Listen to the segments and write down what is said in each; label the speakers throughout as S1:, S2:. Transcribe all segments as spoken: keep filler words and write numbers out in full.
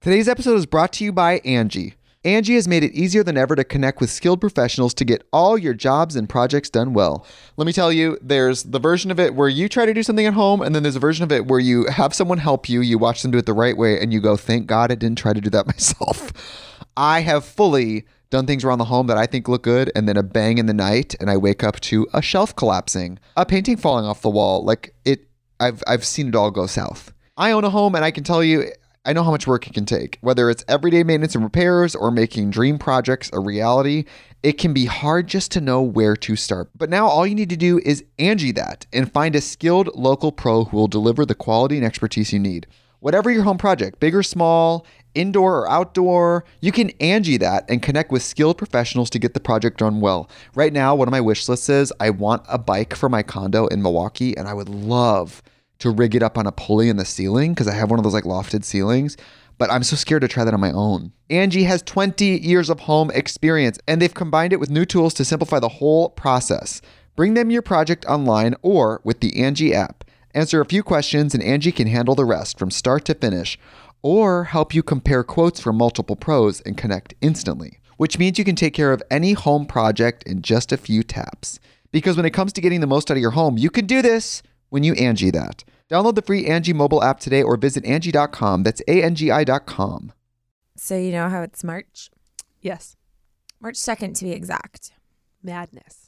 S1: Today's episode is brought to you by Angie. Angie has made it easier than ever to connect with skilled professionals to get all your jobs and projects done well. Let me tell you, there's the version of it where you try to do something at home, and then there's a version of it where you have someone help you, you watch them do it the right way, and you go, thank God I didn't try to do that myself. I have fully done things around the home that I think look good, and then a bang in the night, and I wake up to a shelf collapsing, a painting falling off the wall. Like it, I've I've seen it all go south. I own a home, and I can tell you, I know how much work it can take. Whether it's everyday maintenance and repairs or making dream projects a reality, it can be hard just to know where to start. But now all you need to do is Angie that and find a skilled local pro who will deliver the quality and expertise you need. Whatever your home project, big or small, indoor or outdoor, you can Angie that and connect with skilled professionals to get the project done well. Right now, one of my wish lists is I want a bike for my condo in Milwaukee, and I would love to rig it up on a pulley in the ceiling because I have one of those like lofted ceilings, but I'm so scared to try that on my own. Angie has twenty years of home experience, and they've combined it with new tools to simplify the whole process. Bring them your project online or with the Angie app. Answer a few questions and Angie can handle the rest from start to finish, or help you compare quotes from multiple pros and connect instantly, which means you can take care of any home project in just a few taps. Because when it comes to getting the most out of your home, you can do this when you Angie that. Download the free Angie mobile app today or visit Angie dot com. That's A N G I dot com.
S2: So you know how it's March?
S3: Yes.
S2: March second to be exact.
S3: Madness.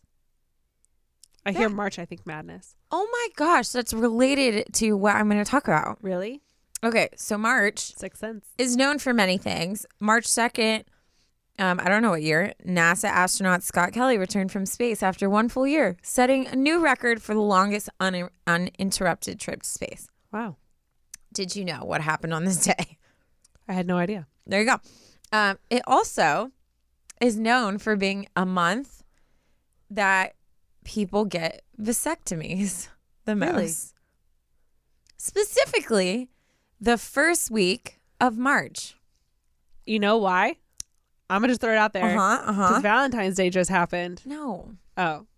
S3: I
S2: Yeah.
S3: hear March, I think madness.
S2: Oh my gosh, that's related to what I'm going to talk about.
S3: Really?
S2: Okay, so March
S3: Sixth Sense.
S2: is known for many things. March second, um, I don't know what year, NASA astronaut Scott Kelly returned from space after one full year, setting a new record for the longest un- uninterrupted trip to space.
S3: Wow.
S2: Did you know what happened on this day?
S3: I had no idea.
S2: There you go. Um, it also is known for being a month that people get vasectomies the most.
S3: Really?
S2: Specifically, the first week of March.
S3: You know why? I'm going to just throw it out there.
S2: Uh-huh,
S3: Because
S2: uh-huh.
S3: Valentine's Day just happened.
S2: No.
S3: Oh.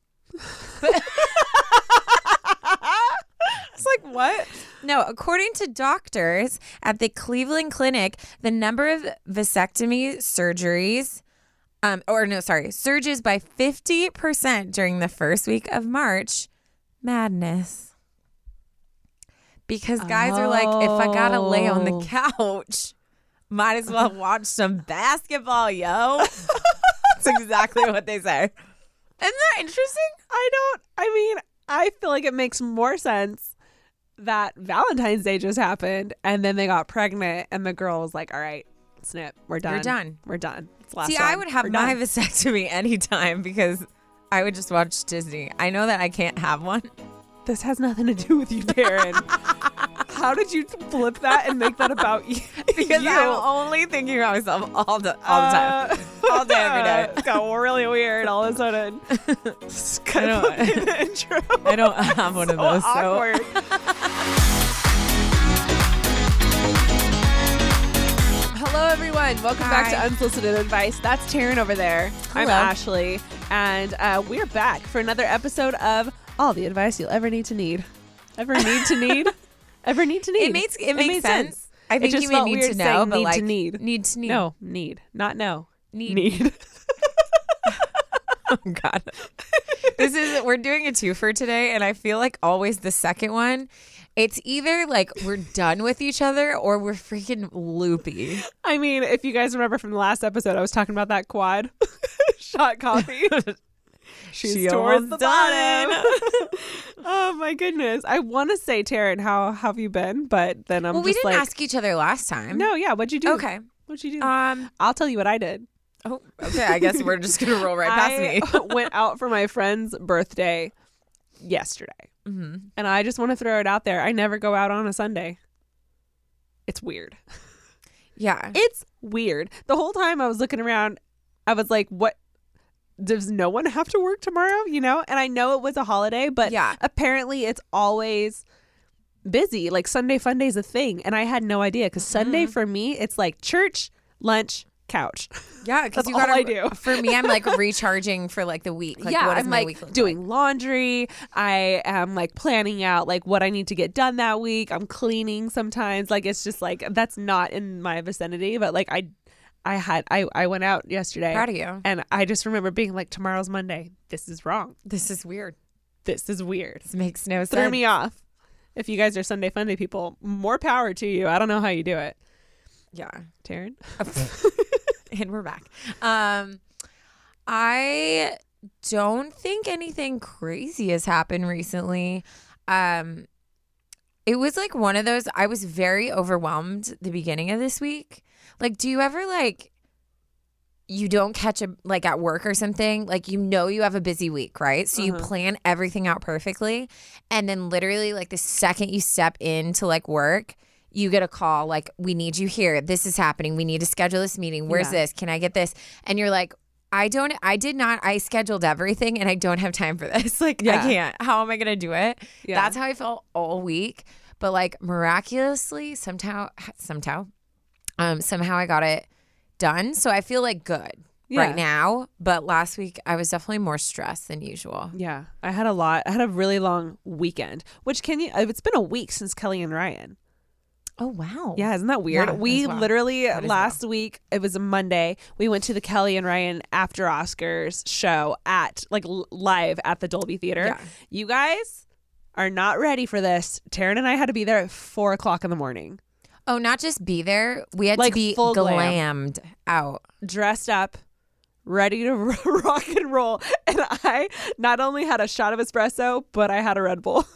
S2: It's like, what? No, according to doctors at the Cleveland Clinic, the number of vasectomy surgeries, um, or no, sorry, surges by fifty percent during the first week of March. Madness. Because guys are like, if I gotta lay on the
S3: Oh.
S2: couch, might as well watch some basketball, yo. That's exactly what they say. Isn't that interesting?
S3: I don't, I mean, I feel like it makes more sense that Valentine's Day just happened and then they got pregnant and the girl was like, all right, snip, we're done.
S2: You're done.
S3: We're done. It's the last
S2: See, I
S3: one.
S2: would have
S3: We're
S2: my
S3: done.
S2: vasectomy anytime because I would just watch Disney. I know that I can't have one.
S3: This has nothing to do with you, Darren. How did you flip that and make that about you?
S2: Because
S3: you?
S2: I'm only thinking about myself all the all the time.
S3: Uh,
S2: All day, every day.
S3: It's got really weird all of a sudden. Just kind of
S2: I
S3: put me in the intro.
S2: I don't have one of
S3: So
S2: those.
S3: awkward. Hello, everyone. Welcome back
S2: Hi.
S3: to Unsolicited Advice. That's Taryn over there. I'm
S2: Hello.
S3: Ashley, and uh, we're back for another episode of All the Advice You'll Ever Need to Need. Ever need to need? Ever need to need?
S2: It makes it, makes
S3: made
S2: sense. I
S3: It
S2: think
S3: just
S2: you may
S3: felt
S2: need
S3: weird
S2: to know,
S3: saying
S2: but
S3: need
S2: like
S3: to need.
S2: need to need.
S3: No, need, not no.
S2: Need.
S3: Need.
S2: Oh God. This is we're doing a twofer today, and I feel like always the second one, it's either like we're done with each other or we're freaking loopy.
S3: I mean, if you guys remember from the last episode, I was talking about that quad shot coffee. She's
S2: She
S3: towards the
S2: almost done.
S3: bottom. Oh my goodness! I want to say, Taryn, how have you been? But then I'm
S2: well, we
S3: just
S2: didn't
S3: like,
S2: ask each other last time.
S3: no, yeah. What'd you do?
S2: Okay.
S3: What'd you do?
S2: Um.
S3: I'll tell you what I did.
S2: Oh. Okay. I guess we're just gonna roll right past
S3: I
S2: me.
S3: went out for my friend's birthday yesterday,
S2: Mm-hmm.
S3: and I just want to throw it out there. I never go out on a Sunday. It's weird.
S2: Yeah.
S3: It's weird. The whole time I was looking around, I was like, what? Does no one have to work tomorrow? You know? And I know it was a holiday, but
S2: Yeah.
S3: apparently it's always busy. Like Sunday fun day is a thing. And I had no idea because Sunday for me, it's like church, lunch, couch.
S2: Yeah, because
S3: That's
S2: you
S3: all
S2: gotta.
S3: I do.
S2: For me, I'm like recharging for like the week. Like,
S3: yeah,
S2: what does
S3: I'm
S2: my
S3: like
S2: week look
S3: doing
S2: like?
S3: laundry. I am like planning out like what I need to get done that week. I'm cleaning sometimes. Like it's just like that's not in my vicinity, but like I I had I I went out yesterday.
S2: Proud of you.
S3: And I just remember being like, tomorrow's Monday. This is wrong.
S2: This is weird.
S3: This is weird.
S2: This makes no sense.
S3: Threw me off. If you guys are Sunday Funday people, more power to you. I don't know how you do it.
S2: Yeah.
S3: Taryn?
S2: And we're back. Um, I don't think anything crazy has happened recently. Um, it was like one of those, I was very overwhelmed the beginning of this week. Like, do you ever like, you don't catch a, like at work or something, like, you know, you have a busy week, right? So you
S3: Uh-huh.
S2: plan everything out perfectly. And then literally like the second you step into like work, you get a call like, we need you here. This is happening. We need to schedule this meeting. Where's
S3: Yeah.
S2: this? Can I get this? And you're like, I don't, I did not, I scheduled everything and I don't have time for this. Like,
S3: Yeah.
S2: I can't. How am I going to do it?
S3: Yeah.
S2: That's how I felt all week. But like miraculously, somehow, somehow, um, somehow I got it done. So I feel like good
S3: Yeah.
S2: right now. But last week I was definitely more stressed than usual.
S3: Yeah. I had a lot. I had a really long weekend, which can you, it's been a week since Kelly and Ryan.
S2: Oh, wow.
S3: Yeah, isn't that weird?
S2: Yeah,
S3: we
S2: that's wild.
S3: literally
S2: That is
S3: last week, it was a Monday, we went to the Kelly and Ryan after Oscars show at like l- live at the Dolby Theater.
S2: Yeah.
S3: You guys are not ready for this. Taryn and I had to be there at four o'clock in the morning,
S2: Oh, not just be there. We had
S3: Like
S2: to be
S3: full glam.
S2: glammed out.
S3: dressed up, ready to rock and roll. And I not only had a shot of espresso, but I had a Red Bull.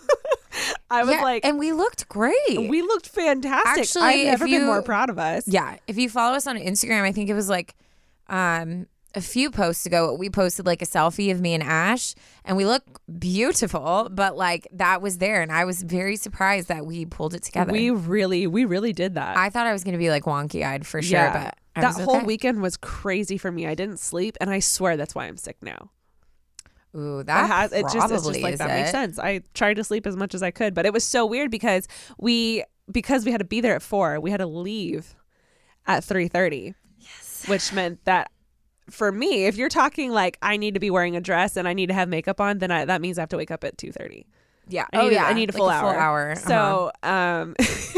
S3: I was
S2: Yeah,
S3: like,
S2: and we looked great.
S3: we looked fantastic.
S2: Actually,
S3: I've
S2: if
S3: never been
S2: you-
S3: more proud of us.
S2: Yeah. If you follow us on Instagram, I think it was like um, a few posts ago, we posted like a selfie of me and Ash, and we look beautiful, but like that was there. And I was very surprised that we pulled it together.
S3: We really, we really did that.
S2: I thought I was going to be like wonky eyed for sure,
S3: Yeah.
S2: but I
S3: that
S2: was
S3: whole
S2: okay.
S3: weekend was crazy for me. I didn't sleep, and I swear that's why I'm sick now.
S2: Ooh,
S3: It
S2: that
S3: has, it just,
S2: probably
S3: it's just like
S2: is
S3: that
S2: it.
S3: makes sense. I tried to sleep as much as I could, but it was so weird because we because we had to be there at four. We had to leave at three thirty. Yes, which meant that for me, if you're talking like I need to be wearing a dress and I need to have makeup on, then I, that means I have to wake up at two thirty.
S2: Yeah.
S3: I
S2: oh,
S3: need, a-
S2: yeah.
S3: I need a
S2: Like
S3: full
S2: a
S3: hour.
S2: Full hour. Uh-huh.
S3: So, um,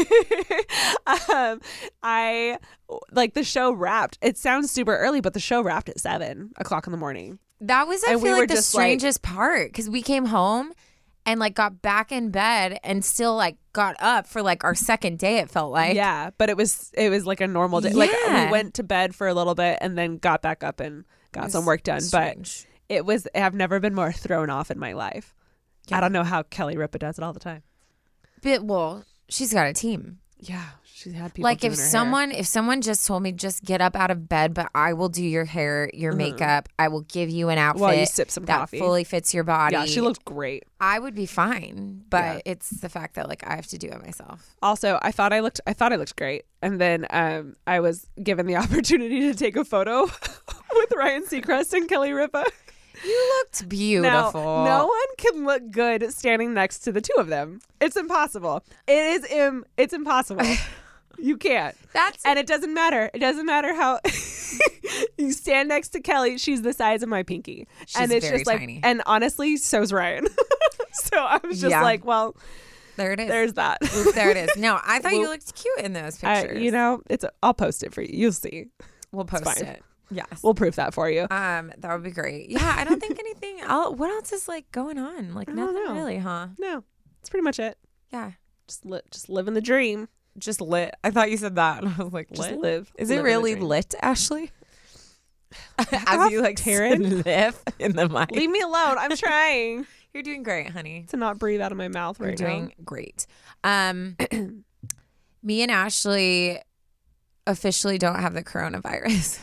S3: um, I like the show wrapped. It sounds super early, but the show wrapped at seven o'clock in the morning.
S2: that was, I
S3: and
S2: feel
S3: we were
S2: like, the
S3: just, like-
S2: strangest part because we came home and like got back in bed and still like got up for like our second day, it felt like.
S3: Yeah, but it was it was like a normal day. Like
S2: Yeah.
S3: we went to bed for a little bit and then got back up and got some work done.
S2: Strange.
S3: But it was I've never been more thrown off in my life.
S2: Yeah.
S3: I don't know how Kelly Ripa does it all the time.
S2: But, well, she's got a team.
S3: Yeah, she had people
S2: Like
S3: doing
S2: if
S3: her hair.
S2: someone if someone just told me just get up out of bed, but I will do your hair, your makeup, I will give you an outfit
S3: While you sip some
S2: that
S3: coffee.
S2: fully fits your body.
S3: Yeah, she looked great.
S2: I would be fine, but
S3: Yeah.
S2: it's the fact that like I have to do it myself.
S3: Also, I thought I looked I thought I looked great. And then um I was given the opportunity to take a photo with Ryan Seacrest and Kelly Ripa.
S2: You looked
S3: Now,
S2: beautiful.
S3: no one can look good standing next to the two of them. It's impossible. It is Im- it's impossible. You can't.
S2: That's
S3: And it doesn't matter. It doesn't matter how you stand next to Kelly. She's the size of my pinky.
S2: She's
S3: and it's
S2: very
S3: just like
S2: tiny.
S3: and honestly, so's Ryan. So I was just
S2: Yeah.
S3: like, well,
S2: there it is.
S3: there's that.
S2: Oop, there it is. No, I thought you
S3: Whoop.
S2: looked cute in those
S3: I,
S2: pictures.
S3: you know, it's I'll post it for you. You'll see.
S2: we'll post
S3: fine.
S2: it. Yes.
S3: We'll proof that for you.
S2: um, that would be great. Yeah, I don't think anything else. What else is like going on? Like
S3: I don't
S2: nothing
S3: know.
S2: really, huh?
S3: No, that's pretty much it.
S2: Yeah.
S3: Just li- just living the dream.
S2: Just lit. I thought you said that. I was like,
S3: Just
S2: lit?
S3: live.
S2: Is
S3: live
S2: it
S3: in the
S2: really
S3: dream.
S2: lit, Ashley?
S3: off,
S2: As you like
S3: Taryn.
S2: sniff in the mic.
S3: Leave me alone. I'm trying
S2: You're doing great, honey.
S3: to not breathe out of my mouth
S2: You're
S3: right
S2: doing great. Um, me and Ashley officially don't have the coronavirus.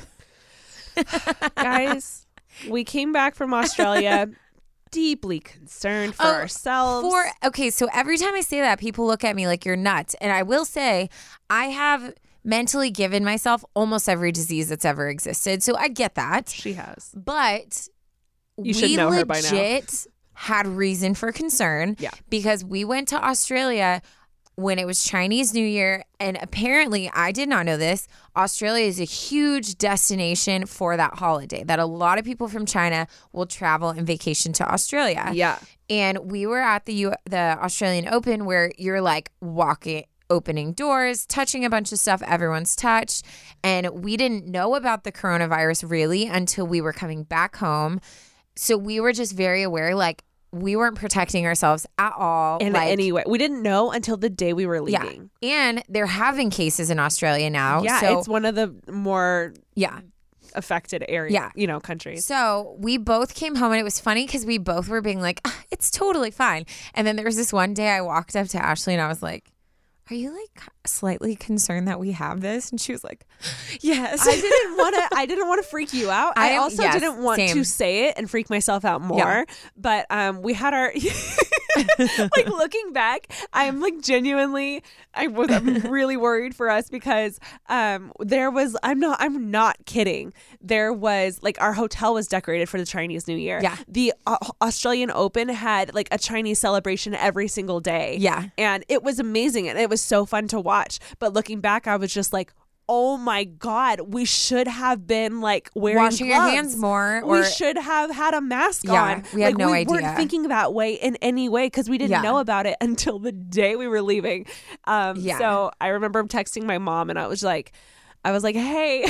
S3: now. Guys, we came back from Australia deeply concerned for
S2: Oh,
S3: ourselves.
S2: For okay, so every time I say that, people look at me like you're nuts, and I will say I have mentally given myself almost every disease that's ever existed, so I get that.
S3: she has.
S2: But
S3: You
S2: we
S3: should know her by now.
S2: legit had reason for concern.
S3: Yeah.
S2: Because we went to Australia when it was Chinese New Year, and apparently, I did not know this, Australia is a huge destination for that holiday, that a lot of people from China will travel and vacation to Australia.
S3: Yeah.
S2: And we were at the U- the Australian Open where you're like walking, opening doors, touching a bunch of stuff everyone's touched. And we didn't know about the coronavirus really until we were coming back home. So we were just very aware, like, we weren't protecting ourselves at all.
S3: In
S2: like,
S3: any way. We didn't know until the day we were leaving.
S2: Yeah. And they're having cases in Australia now.
S3: Yeah,
S2: so,
S3: it's one of the more
S2: yeah.
S3: affected area,
S2: Yeah.
S3: you know, countries.
S2: So we both came home, and it was funny because we both were being like, ah, it's totally fine. And then there was this one day I walked up to Ashley and I was like, are you like slightly concerned that we have this? And she was like, yes.
S3: I didn't want to. I didn't want to freak you out. I,
S2: I am-
S3: also
S2: yes,
S3: didn't want
S2: same.
S3: to say it and freak myself out more.
S2: Yeah.
S3: But um, we had our like looking back, I'm like genuinely, I was I'm really worried for us because um, there was. I'm not. I'm not kidding. There was like our hotel was decorated for the Chinese New Year.
S2: Yeah.
S3: The uh, Australian Open had like a Chinese celebration every single day.
S2: Yeah.
S3: And it was amazing and it was so fun to watch. But looking back, I was just like, oh my God, we should have been like wearing
S2: Washing
S3: gloves.
S2: our hands more. Or,
S3: We should have had a mask
S2: Yeah,
S3: on.
S2: we had
S3: like,
S2: no
S3: we
S2: idea.
S3: weren't thinking that way in any way because we didn't
S2: Yeah.
S3: know about it until the day we were leaving. Um,
S2: Yeah.
S3: So I remember texting my mom and I was like, I was like, hey,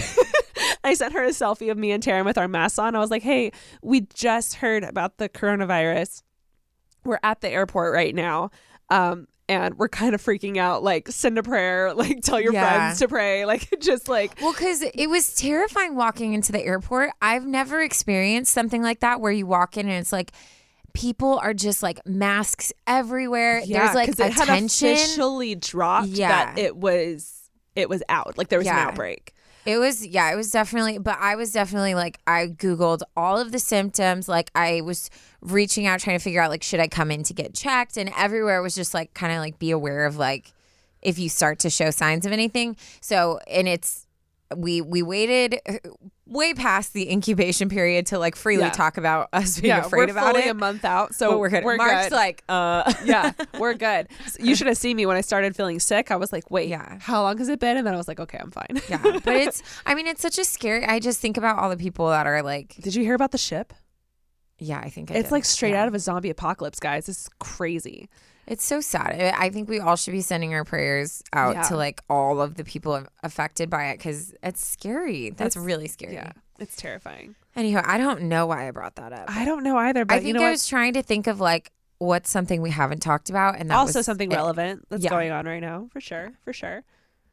S3: I sent her a selfie of me and Taryn with our masks on. I was like, hey, we just heard about the coronavirus. We're at the airport right now. Um, and we're kind of freaking out, like send a prayer, like tell your
S2: Yeah.
S3: friends to pray, like just like.
S2: Well, because it was terrifying walking into the airport. I've never experienced something like that where you walk in and it's like people are just like masks everywhere.
S3: Yeah,
S2: There's like
S3: 'cause it had
S2: attention.
S3: officially dropped
S2: Yeah.
S3: that it was it was out, like there was an
S2: Yeah.
S3: outbreak.
S2: It was, yeah, it was definitely, but I was definitely like, I Googled all of the symptoms. Like, I was reaching out, trying to figure out, like, should I come in to get checked? And everywhere was just like, kind of like, be aware of, like, if you start to show signs of anything. So, and it's, we we waited way past the incubation period to like freely
S3: Yeah.
S2: talk about us being
S3: Yeah,
S2: afraid
S3: we're
S2: about
S3: fully
S2: it.
S3: a month out, so
S2: But we're good.
S3: We're
S2: Mark's
S3: good.
S2: like, uh,
S3: yeah, we're good. So you should have seen me when I started feeling sick. I was like, wait,
S2: Yeah.
S3: how long has it been? And then I was like, okay, I'm fine.
S2: yeah. But it's, I mean, it's such a scary, I just think about all the people that are like,
S3: Did you hear about the ship?
S2: yeah, I think I
S3: It's
S2: did.
S3: like straight
S2: Yeah.
S3: out of a zombie apocalypse, guys. This is crazy.
S2: It's so sad. I I think we all should be sending our prayers out
S3: Yeah.
S2: to like all of the people affected by it because it's scary. That's
S3: It's-
S2: really scary.
S3: Yeah, it's terrifying.
S2: Anyhow, I don't know why I brought that up.
S3: I don't know either, but
S2: I think
S3: you know
S2: I
S3: what?
S2: was trying to think of like what's something we haven't talked about, and that
S3: Also
S2: was
S3: something
S2: it.
S3: relevant that's
S2: Yeah.
S3: going on right now, for sure, for sure.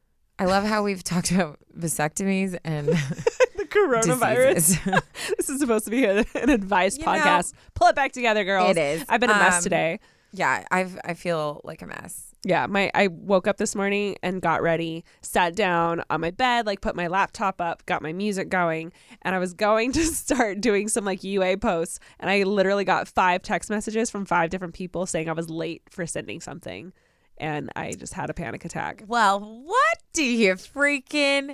S2: I love how we've talked about vasectomies and
S3: The coronavirus.
S2: diseases.
S3: This is supposed to be a, an advice
S2: You know,
S3: podcast. Pull it back together, girls.
S2: It is.
S3: I've been a mess
S2: Um,
S3: today.
S2: Yeah, I've I feel like a mess.
S3: Yeah, my I woke up this morning and got ready, sat down on my bed, like put my laptop up, got my music going, and I was going to start doing some like U A posts, and I literally got five text messages from five different people saying I was late for sending something, and I just had a panic attack.
S2: Well, what do you freaking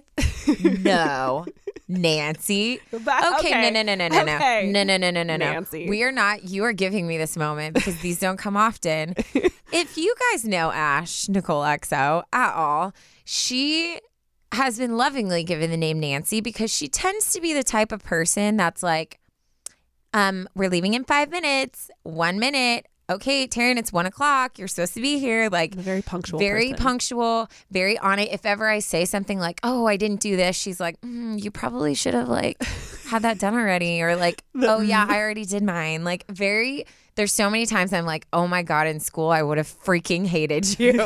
S2: know, Nancy?
S3: But-
S2: Okay, no, no, no, no, no, no,
S3: Okay.
S2: no, no, no, no, no, no.
S3: Nancy.
S2: We are not. You are giving me this moment because these don't come often. If you guys know Ash Nicole X O at all, she has been lovingly given the name Nancy because she tends to be the type of person that's like, um, we're leaving in five minutes, one minute. Okay, Taryn, it's one o'clock. You're supposed to be here. Like,
S3: I'm a very punctual
S2: very
S3: person.
S2: punctual, very on it. If ever I say something like, "Oh, I didn't do this," she's like, mm, "You probably should have like had that done already," or like, "Oh yeah, I already did mine." Like, very. There's so many times I'm like, "Oh my god, in school I would have freaking hated you,"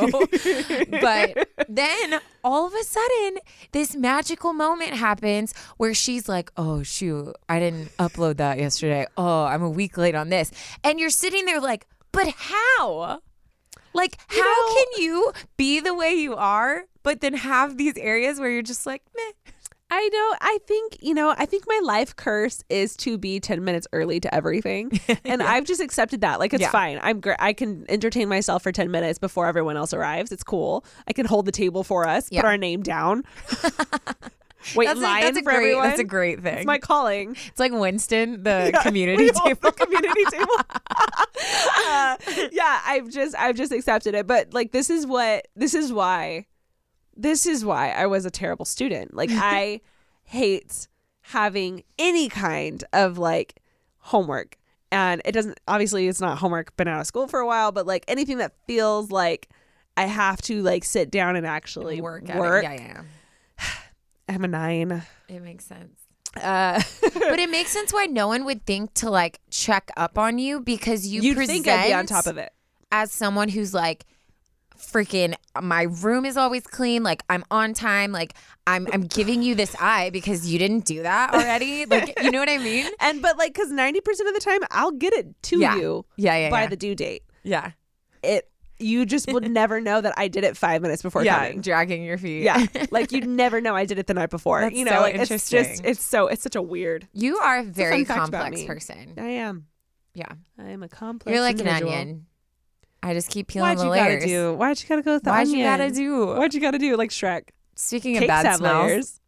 S2: but then all of a sudden this magical moment happens where she's like, "Oh shoot, I didn't upload that yesterday. Oh, I'm a week late on this," and you're sitting there like, "But how?" Like,
S3: You
S2: how
S3: know-
S2: can you be the way you are, but then have these areas where you're just like, meh?
S3: I know. I think, you know, I think my life curse is to be ten minutes early to everything. And I've just accepted that. Like, it's
S2: Yeah.
S3: fine. I'm great. I can entertain myself for ten minutes before everyone else arrives. It's cool. I can hold the table for us,
S2: Yeah.
S3: put our name down. Wait,
S2: That's, a,
S3: lying
S2: that's a
S3: for
S2: great.
S3: everyone.
S2: That's a great thing.
S3: It's my calling.
S2: It's like Winston, the
S3: Yeah,
S2: community
S3: we hold
S2: table.
S3: the community table. uh, yeah, I've just I've just accepted it. But like this is what this is why this is why I was a terrible student. Like I hate having any kind of like homework. And it doesn't obviously it's not homework, been out of school for a while, but like anything that feels like I have to like sit down and actually
S2: work.
S3: work.
S2: At it. Yeah, yeah.
S3: I'm a nine.
S2: It makes sense.
S3: Uh,
S2: But it makes sense why no one would think to like check up on you because you
S3: you'd
S2: present
S3: think I'd be on top of it.
S2: as someone who's like freaking my room is always clean, like I'm on time, like I'm I'm giving you this eye because you didn't do that already. Like you know what I mean?
S3: And but like because ninety percent of the time I'll get it to
S2: Yeah.
S3: you
S2: Yeah, yeah,
S3: by
S2: yeah.
S3: the due date.
S2: yeah.
S3: It you just would never know that I did it five minutes before
S2: Yeah,
S3: coming.
S2: dragging your feet.
S3: Yeah, like you'd never know I did it the night before.
S2: That's
S3: you know,
S2: so
S3: like it's
S2: interesting.
S3: just it's so it's such a weird.
S2: You are a very
S3: fun fact about
S2: complex
S3: me.
S2: person.
S3: I am.
S2: Yeah.
S3: I am a complex.
S2: You're like
S3: individual.
S2: an onion. I just keep peeling
S3: Why'd
S2: the
S3: you
S2: layers.
S3: gotta do? Why'd you gotta go with the
S2: Why'd
S3: onion?
S2: you gotta do?
S3: Why'd you gotta do like Shrek?
S2: Speaking of
S3: Cakes
S2: bad
S3: have
S2: smells,
S3: layers.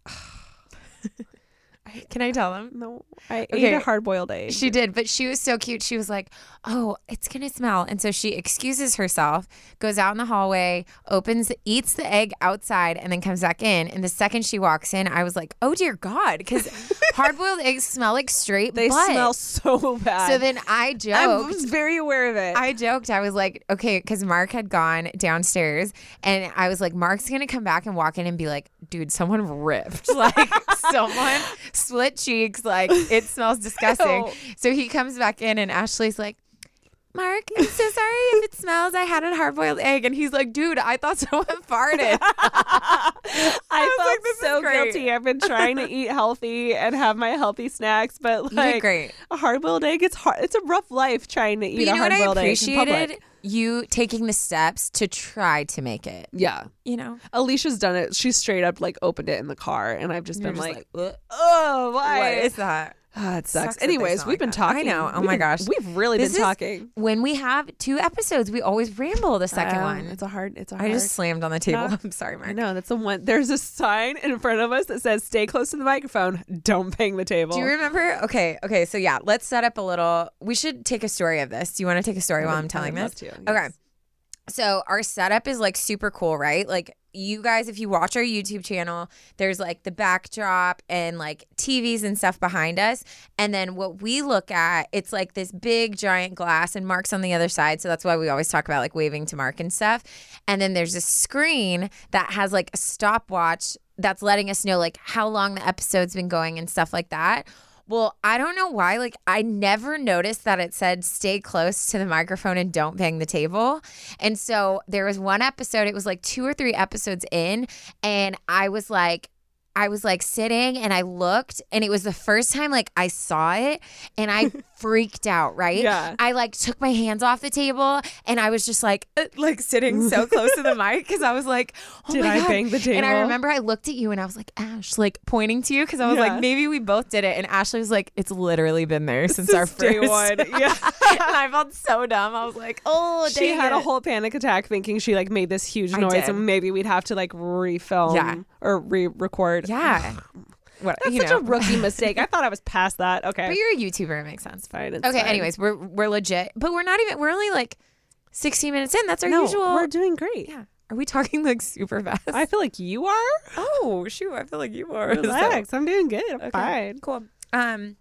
S2: can I tell them?
S3: No, I
S2: Okay.
S3: ate a hard boiled egg.
S2: She did, but she was so cute. She was like, "Oh, it's gonna smell," and so she excuses herself, goes out in the hallway, opens, eats the egg outside, and then comes back in. And the second she walks in, I was like, "Oh dear God," because hard-boiled eggs smell like straight
S3: They
S2: butt.
S3: smell so bad.
S2: So then I
S3: I
S2: joked.
S3: was very aware of it.
S2: I joked. I was like, okay, because Mark had gone downstairs, and I was like, Mark's gonna come back and walk in and be like, dude, someone ripped, like someone split cheeks, like it smells disgusting.
S3: Ew.
S2: So he comes back in, and Ashley's like, Mark, I'm so sorry if it smells. I had a hard boiled egg, and he's like, dude, I thought someone farted.
S3: I,
S2: was
S3: felt
S2: like, this is
S3: so
S2: great.
S3: guilty. I've been trying to eat healthy and have my healthy snacks, but
S2: You did
S3: like
S2: great.
S3: a hard boiled egg, it's hard. It's a rough life trying to eat
S2: But you
S3: a
S2: know what
S3: hard
S2: I
S3: boiled egg in
S2: appreciated?
S3: public.
S2: You taking the steps to try to make it.
S3: Yeah.
S2: You know,
S3: Alicia's done it. She straight up like opened it in the car, and I've just
S2: You're
S3: been
S2: just
S3: like,
S2: like, "Ugh,
S3: oh, why?
S2: what is that?
S3: Ah, it
S2: Sucks
S3: sucks.
S2: that they
S3: Anyways,
S2: smell
S3: we've
S2: like
S3: been
S2: that.
S3: talking.
S2: I know. Oh
S3: We've
S2: my
S3: been-
S2: gosh.
S3: we've really
S2: This
S3: been
S2: is-
S3: talking.
S2: When we have two episodes, we always ramble the second
S3: Um,
S2: one.
S3: It's a hard. It's a
S2: I
S3: hard.
S2: just slammed on the table.
S3: No.
S2: I'm sorry, Mark.
S3: I know that's the one. There's a sign in front of us that says "Stay close to the microphone. Don't bang the table."
S2: Do you remember? Okay, okay. So yeah, let's set up a little. We should take a story of this. Do you want to take a story
S3: I
S2: while
S3: would-
S2: I'm telling
S3: I would
S2: this?
S3: love to,
S2: Okay.
S3: yes.
S2: So our setup is like super cool, right? Like you guys, if you watch our YouTube channel, there's like the backdrop and like T Vs and stuff behind us. And then what we look at, it's like this big giant glass and Mark's on the other side. So that's why we always talk about like waving to Mark and stuff. And then there's a screen that has like a stopwatch that's letting us know like how long the episode's been going and stuff like that. Well, I don't know why. Like, I never noticed that it said stay close to the microphone and don't bang the table. And so there was one episode, it was like two or three episodes in, and I was like, I was like sitting and I looked, and it was the first time like I saw it, and I freaked out, right?
S3: Yeah.
S2: I like took my hands off the table, and I was just like, uh, like sitting so close to the mic because I was like, oh
S3: Did
S2: my
S3: I
S2: God.
S3: bang the table?
S2: And I remember I looked at you and I was like, Ash, like pointing to you because I was
S3: Yeah.
S2: like, maybe we both did it. And Ashley was like, it's literally been there since
S3: Since
S2: our
S3: day
S2: first
S3: one. Yeah.
S2: and I felt so dumb. I was like, oh,
S3: She
S2: dang
S3: had a
S2: it.
S3: whole panic attack thinking she like made this huge
S2: I
S3: noise
S2: did.
S3: and maybe we'd have to like refilm
S2: Yeah.
S3: or re-record.
S2: Yeah. What,
S3: That's
S2: you
S3: such
S2: know.
S3: a rookie mistake. I thought I was past that. Okay.
S2: But you're a YouTuber. It makes sense.
S3: Fine, it's
S2: Okay.
S3: fine.
S2: Anyways, we're we're legit, but we're not even. We're only like sixteen minutes in. That's our
S3: no,
S2: usual.
S3: we're doing great.
S2: Yeah. Are we talking like super fast?
S3: I feel like you are.
S2: oh shoot! I feel like you are.
S3: Relax. I'm doing good. I'm
S2: Okay,
S3: fine.
S2: Cool. Um.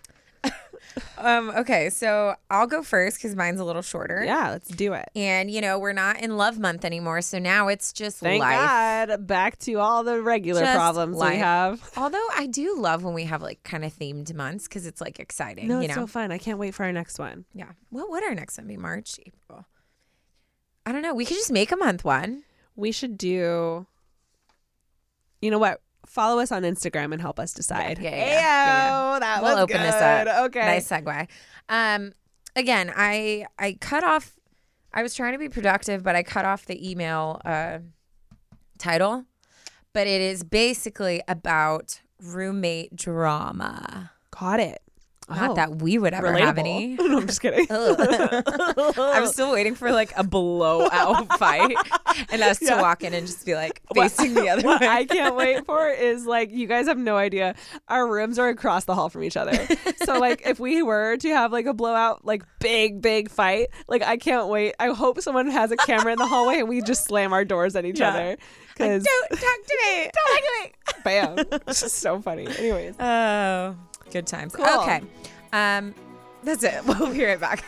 S2: um. Okay. So I'll go first because mine's a little shorter.
S3: Yeah, let's do it.
S2: And you know we're not in love month anymore, so now it's just
S3: Thank
S2: life.
S3: God. Back to all the regular
S2: Just
S3: problems
S2: life.
S3: we have.
S2: Although I do love when we have like kind of themed months because it's like exciting.
S3: No,
S2: you
S3: it's
S2: know.
S3: so fun. I can't wait for our next one.
S2: Yeah. What would our next one be? March, April. I don't know. We could just make a month one.
S3: We should do. You know what? Follow us on Instagram and help us decide.
S2: Yeah, yeah, yeah. Yeah,
S3: Ayo, that
S2: We'll
S3: was
S2: open
S3: good.
S2: this up.
S3: Okay.
S2: Nice segue. Um, again, I I cut off. I was trying to be productive, but I cut off the email uh, title. But it is basically about roommate drama.
S3: Got it.
S2: Not
S3: Oh.
S2: that we would ever
S3: Relatable.
S2: have any.
S3: No, I'm just kidding.
S2: I'm still waiting for like a blowout fight and us
S3: Yeah.
S2: to walk in and just be like
S3: What-
S2: facing the other
S3: what
S2: way.
S3: I can't wait for is like, you guys have no idea. Our rooms are across the hall from each other. So like if we were to have like a blowout, like big, big fight, like I can't wait. I hope someone has a camera in the hallway and we just slam our doors at each
S2: Yeah.
S3: other.
S2: Like,
S3: Because
S2: don't talk to me. Don't talk to me.
S3: bam. It's just so funny. Anyways.
S2: Oh, good times.
S3: Cool.
S2: Okay. Um, that's it. We'll be right back.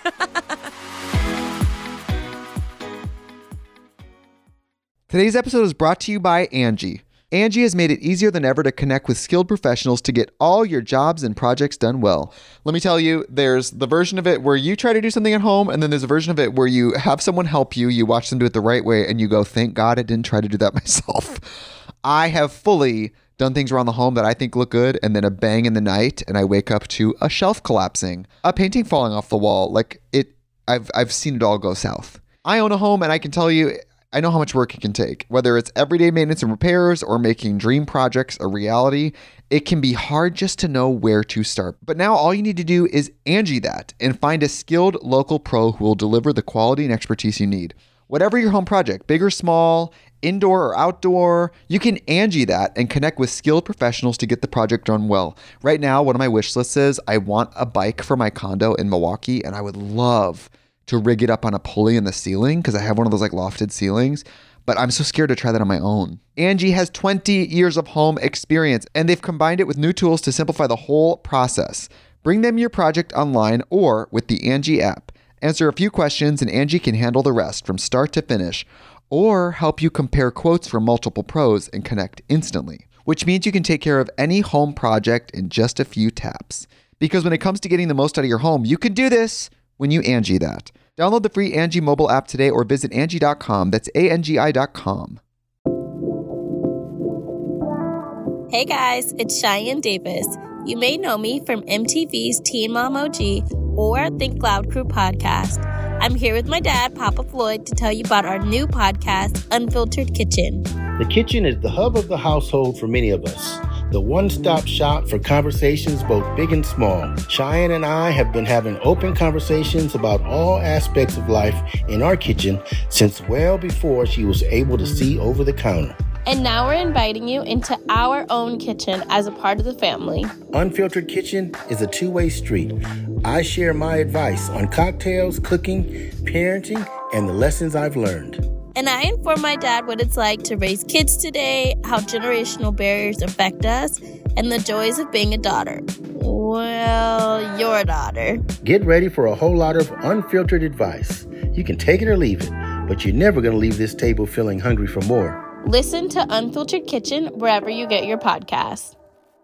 S1: Today's episode is brought to you by Angie. Angie has made it easier than ever to connect with skilled professionals to get all your jobs and projects done well. Let me tell you, there's the version of it where you try to do something at home, and then there's a version of it where you have someone help you, you watch them do it the right way, and you go, thank God I didn't try to do that myself. I have fully done things around the home that I think look good, and then a bang in the night, and I wake up to a shelf collapsing, a painting falling off the wall. Like it, I've I've seen it all go south. I own a home, and I can tell you, I know how much work it can take. Whether it's everyday maintenance and repairs or making dream projects a reality, it can be hard just to know where to start. But now all you need to do is Angie that and find a skilled local pro who will deliver the quality and expertise you need. Whatever your home project, big or small, indoor or outdoor, you can Angie that and connect with skilled professionals to get the project done well. Right now, one of my wish lists is I want a bike for my condo in Milwaukee, and I would love to rig it up on a pulley in the ceiling because I have one of those like lofted ceilings, but I'm so scared to try that on my own. Angie has twenty years of home experience, and they've combined it with new tools to simplify the whole process. Bring them your project online or with the Angie app. Answer a few questions and Angie can handle the rest from start to finish, or help you compare quotes from multiple pros and connect instantly, which means you can take care of any home project in just a few taps. Because when it comes to getting the most out of your home, you can do this when you Angie that. Download the free Angie mobile app today or visit Angie dot com. That's A N G I dot com.
S4: Hey guys, it's Cheyenne Davis. You may know me from M T V's Teen Mom O G or Think Loud Crew podcast. I'm here with my dad, Papa Floyd, to tell you about our new podcast, Unfiltered Kitchen.
S5: The kitchen is the hub of the household for many of us. The one-stop shop for conversations both big and small. Cheyenne and I have been having open conversations about all aspects of life in our kitchen since well before she was able to see over the counter.
S4: And now we're inviting you into our own kitchen as a part of the family.
S5: Unfiltered Kitchen is a two-way street. I share my advice on cocktails, cooking, parenting, and the lessons I've learned.
S4: And I inform my dad what it's like to raise kids today, how generational barriers affect us, and the joys of being a daughter. Well, your daughter.
S5: Get ready for a whole lot of unfiltered advice. You can take it or leave it, but you're never going to leave this table feeling hungry for more.
S4: Listen to Unfiltered Kitchen wherever you get your podcasts.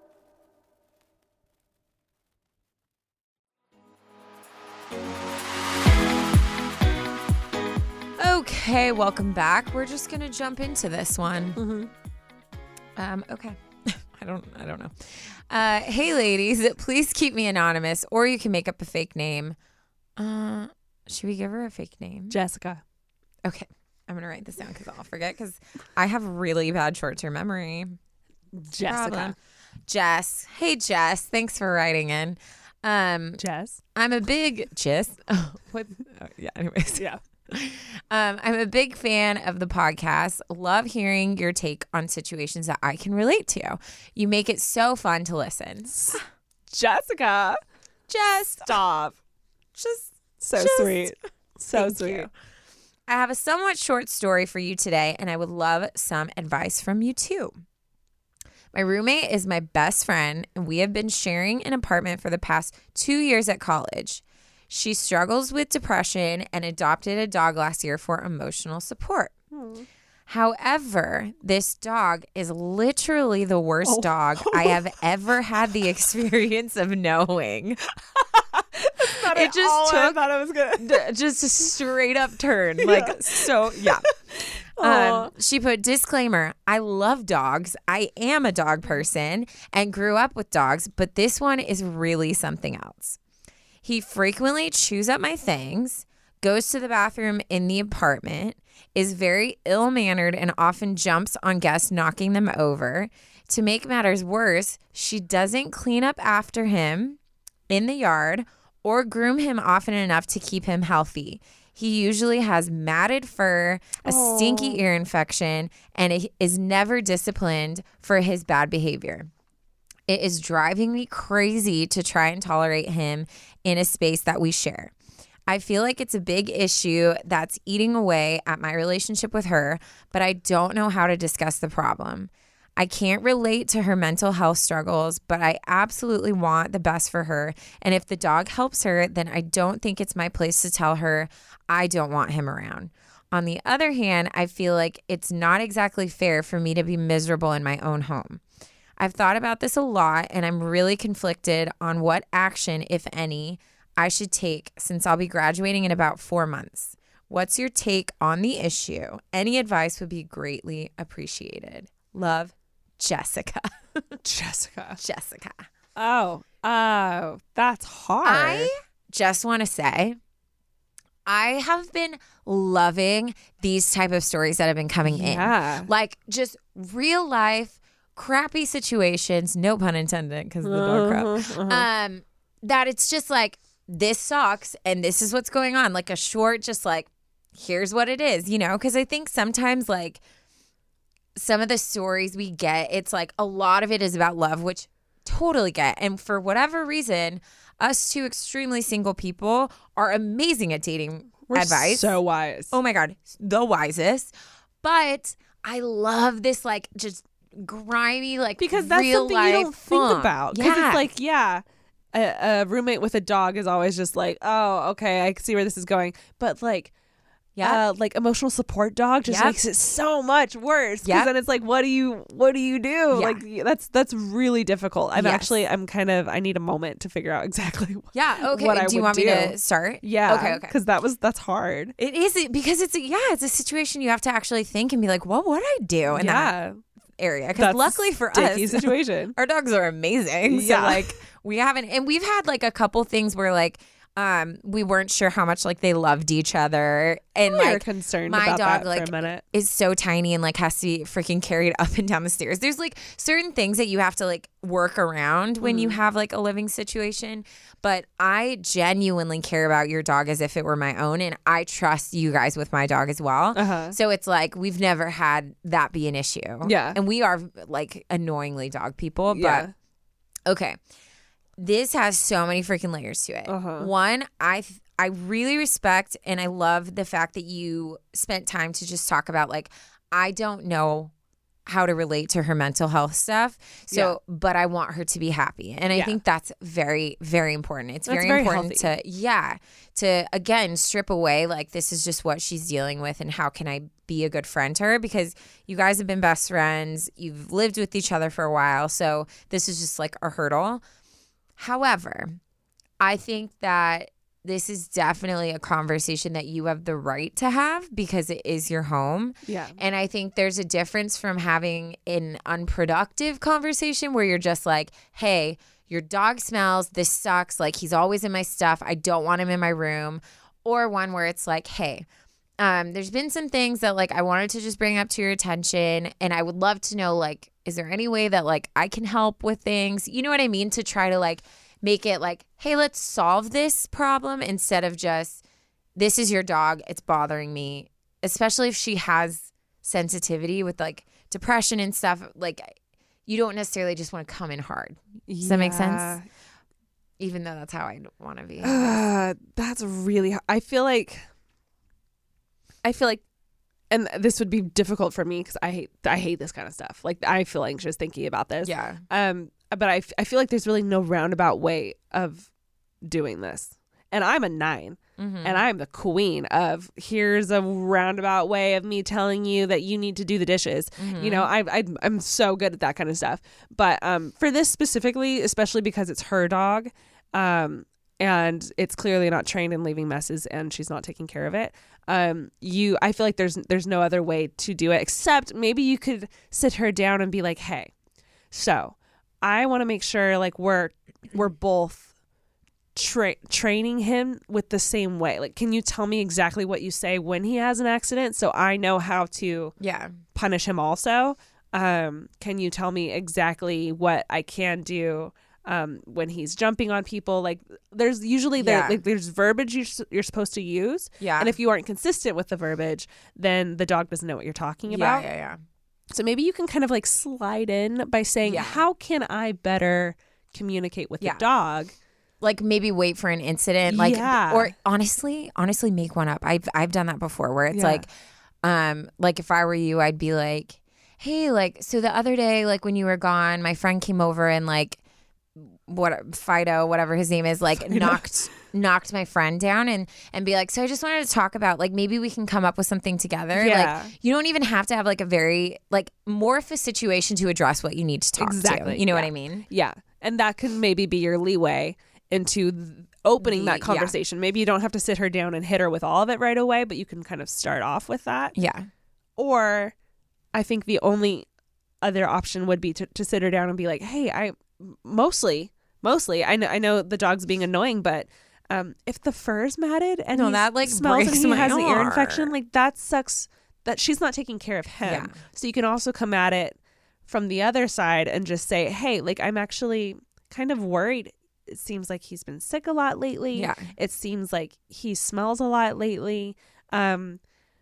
S2: Okay, welcome back. We're just gonna jump into this one.
S3: Mm-hmm.
S2: Um, okay. I don't I don't know. Uh, hey ladies, please keep me anonymous, or you can make up a fake name. Uh, should we give her a fake name?
S3: Jessica.
S2: Okay. I'm gonna write this down because I'll forget because I have really bad short-term memory.
S3: Jessica.
S2: Problem. Jess. Hey Jess, thanks for writing in. Um,
S3: Jess.
S2: I'm a big Jess. Oh, what? Oh, yeah. Anyways,
S3: Yeah.
S2: Um, I'm a big fan of the podcast. Love hearing your take on situations that I can relate to. You make it so fun to listen.
S3: Jessica.
S2: Just
S3: Stop.
S2: just
S3: So
S2: Just-
S3: sweet. So
S2: Thank
S3: sweet.
S2: you. I have a somewhat short story for you today, and I would love some advice from you too. My roommate is my best friend, and we have been sharing an apartment for the past two years at college. She struggles with depression and adopted a dog last year for emotional support.
S3: Hmm.
S2: However, this dog is literally the worst
S3: Oh.
S2: dog I have ever had the experience of knowing.
S3: Not
S2: It
S3: at
S2: just
S3: all what I
S2: took-
S3: thought I was gonna.
S2: D- Just a straight up turn. Like, so, yeah.
S3: Aw.
S2: Um, she put disclaimer, I love dogs. I am a dog person and grew up with dogs, but this one is really something else. He frequently chews up my things, goes to the bathroom in the apartment, is very ill-mannered and often jumps on guests, knocking them over. To make matters worse, she doesn't clean up after him in the yard or groom him often enough to keep him healthy. He usually has matted fur, a
S3: Aww.
S2: stinky ear infection, and it is never disciplined for his bad behavior. It is driving me crazy to try and tolerate him in a space that we share. I feel like it's a big issue that's eating away at my relationship with her, but I don't know how to discuss the problem. I can't relate to her mental health struggles, but I absolutely want the best for her. And if the dog helps her, then I don't think it's my place to tell her I don't want him around. On the other hand, I feel like it's not exactly fair for me to be miserable in my own home. I've thought about this a lot, and I'm really conflicted on what action, if any, I should take since I'll be graduating in about four months. What's your take on the issue? Any advice would be greatly appreciated. Love, Jessica.
S3: Jessica.
S2: Jessica.
S3: Oh, oh, that's hard.
S2: I just want to say, I have been loving these type of stories that have been coming
S3: Yeah.
S2: in. Like just real life, crappy situations, no pun intended because of the dog crap.
S3: Uh-huh, uh-huh.
S2: Um, that it's just like, this sucks and this is what's going on. Like a short, just like, here's what it is, you know? Because I think sometimes like some of the stories we get, it's like a lot of it is about love, which totally get. And for whatever reason, us two extremely single people are amazing at dating
S3: We're
S2: advice.
S3: so wise.
S2: Oh my God, the wisest. But I love this like just grimy, like
S3: because that's
S2: real
S3: something
S2: life
S3: you don't
S2: funk.
S3: think about. Because
S2: Yeah.
S3: it's like, yeah, a, a roommate with a dog is always just like, oh, okay, I can see where this is going. But like,
S2: Yeah.
S3: uh, like emotional support dog just
S2: Yep.
S3: makes it so much worse. Because
S2: Yep.
S3: then it's like, what do you, what do you do?
S2: Yeah.
S3: Like that's that's really difficult. I'm
S2: Yes.
S3: actually, I'm kind of, I need a moment to figure out exactly. What,
S2: Yeah. Okay.
S3: What I
S2: do you
S3: would
S2: want me
S3: do.
S2: to start?
S3: Yeah.
S2: Okay. Okay.
S3: Because that was that's hard.
S2: It is because it's a, yeah, it's a situation you have to actually think and be like, what would I do in that
S3: yeah.
S2: area? Because
S3: That's
S2: luckily for
S3: sticky
S2: us,
S3: situation.
S2: our dogs are amazing. So
S3: Yeah.
S2: like we haven't, and we've had like a couple things where like um we weren't sure how much like they loved each other, and
S3: We were
S2: like
S3: concerned
S2: my
S3: about
S2: dog
S3: that
S2: like
S3: for a minute.
S2: is so tiny and like has to be freaking carried up and down the stairs. There's like certain things that you have to like work around when you have like a living situation. But I genuinely care about your dog as if it were my own, and I trust you guys with my dog as well.
S3: Uh-huh.
S2: So it's like we've never had that be an issue.
S3: Yeah.
S2: And we are like annoyingly dog people, but
S3: Yeah.
S2: okay. This has so many freaking layers to it.
S3: Uh-huh.
S2: One, I th- I really respect and I love the fact that you spent time to just talk about like, I don't know how to relate to her mental health stuff. So, but I want her to be happy. And I
S3: Yeah.
S2: think that's very, very important. It's
S3: That's
S2: very,
S3: very
S2: important
S3: healthy.
S2: to, yeah, to again, strip away like this is just what she's dealing with and how can I be a good friend to her, because you guys have been best friends. You've lived with each other for a while. So this is just like a hurdle. However, I think that this is definitely a conversation that you have the right to have because it is your home.
S3: Yeah.
S2: And I think there's a difference from having an unproductive conversation where you're just like, hey, your dog smells, this sucks, like he's always in my stuff, I don't want him in my room. Or one where it's like, hey, um, there's been some things that like I wanted to just bring up to your attention, and I would love to know, like, is there any way that like I can help with things? You know what I mean? To try to like make it like, hey, let's solve this problem instead of just, this is your dog, it's bothering me. Especially if she has sensitivity with like depression and stuff. Like, you don't necessarily just want to come in hard. Does that make sense? Even though that's how I want to be.
S3: Uh, that's really, I feel like, I feel like, and this would be difficult for me because I hate, I hate this kind of stuff. Like, I feel anxious thinking about this.
S2: Yeah.
S3: Um, but I, f- I feel like there's really no roundabout way of doing this. And I'm a nine.
S2: Mm-hmm.
S3: And I'm the queen of here's a roundabout way of me telling you that you need to do the dishes.
S2: Mm-hmm.
S3: You know, I, I, I'm so good at that kind of stuff. But um, for this specifically, especially because it's her dog, um, and it's clearly not trained in leaving messes and she's not taking care of it. Um, you, I feel like there's there's no other way to do it except maybe you could sit her down and be like, hey, so I want to make sure like we're we're both Tra- training him with the same way. Like, can you tell me exactly what you say when he has an accident so I know how to
S2: Yeah.
S3: punish him also? Um, can you tell me exactly what I can do um, when he's jumping on people. Like there's usually there,
S2: Yeah.
S3: like there's verbiage you're, s- you're supposed to use.
S2: Yeah.
S3: And if you aren't consistent with the verbiage, then the dog doesn't know what you're talking
S2: yeah,
S3: about.
S2: yeah, yeah.
S3: So maybe you can kind of like slide in by saying,
S2: Yeah.
S3: how can I better communicate with
S2: Yeah.
S3: the dog?
S2: Like maybe wait for an incident, like,
S3: Yeah.
S2: or honestly, honestly, make one up. I've I've done that before, where it's
S3: Yeah.
S2: like, um, like if I were you, I'd be like, hey, like, so the other day, like when you were gone, my friend came over and like, what Fido, whatever his name is, like knocked knocked my friend down, and and be like, so I just wanted to talk about, like, maybe we can come up with something together.
S3: Yeah.
S2: Like you don't even have to have like a very like morph a situation to address what you need to talk
S3: Exactly.
S2: to. You know what
S3: Yeah.
S2: I mean?
S3: Yeah. And that can maybe be your leeway into th- opening
S2: The-
S3: that
S2: yeah.
S3: conversation. Maybe you don't have to sit her down and hit her with all of it right away, but you can kind of start off with that.
S2: Yeah.
S3: Or I think the only other option would be to, to sit her down and be like, hey, I mostly, mostly, I know, I know the dog's being annoying, but um, if the fur is matted and
S2: No,
S3: he
S2: that, like,
S3: smells and
S2: breaks
S3: he
S2: my
S3: has an ear infection,
S2: heart.
S3: like that sucks that she's not taking care of him.
S2: Yeah.
S3: So you can also come at it from the other side and just say, hey, like I'm actually kind of worried. It seems like he's been sick a lot lately.
S2: Yeah.
S3: It seems like he smells a lot lately. Um,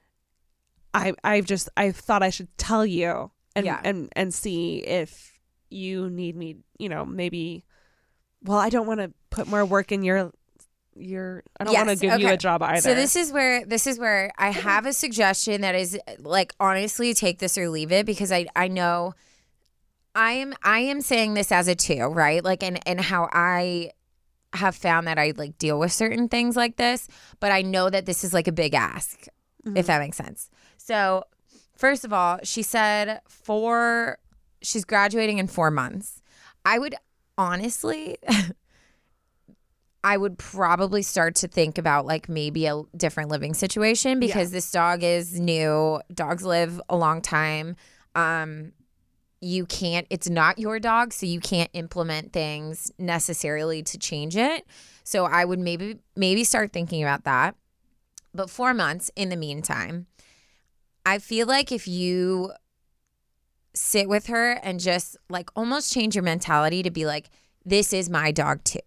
S3: I I've just I thought I should tell you and
S2: Yeah.
S3: and and see if you need me, you know, maybe. Well, I don't want to put more work in your your. I don't want to
S2: Yes,
S3: give you
S2: okay.
S3: a job either.
S2: So this is where this is where I have a suggestion that is like, honestly, take this or leave it, because I I know I am I am saying this as a two, right? Like, and and how I have found that I like deal with certain things like this, but I know that this is like a big ask,
S3: Mm-hmm.
S2: if that makes sense. So first of all, she said four she's graduating in four months. I would honestly I would probably start to think about like maybe a different living situation, because this dog is new. Dogs live a long time. Um, you can't, it's not your dog, so you can't implement things necessarily to change it. So I would maybe, maybe start thinking about that. But four months in the meantime, I feel like if you sit with her and just like almost change your mentality to be like, this is my dog too.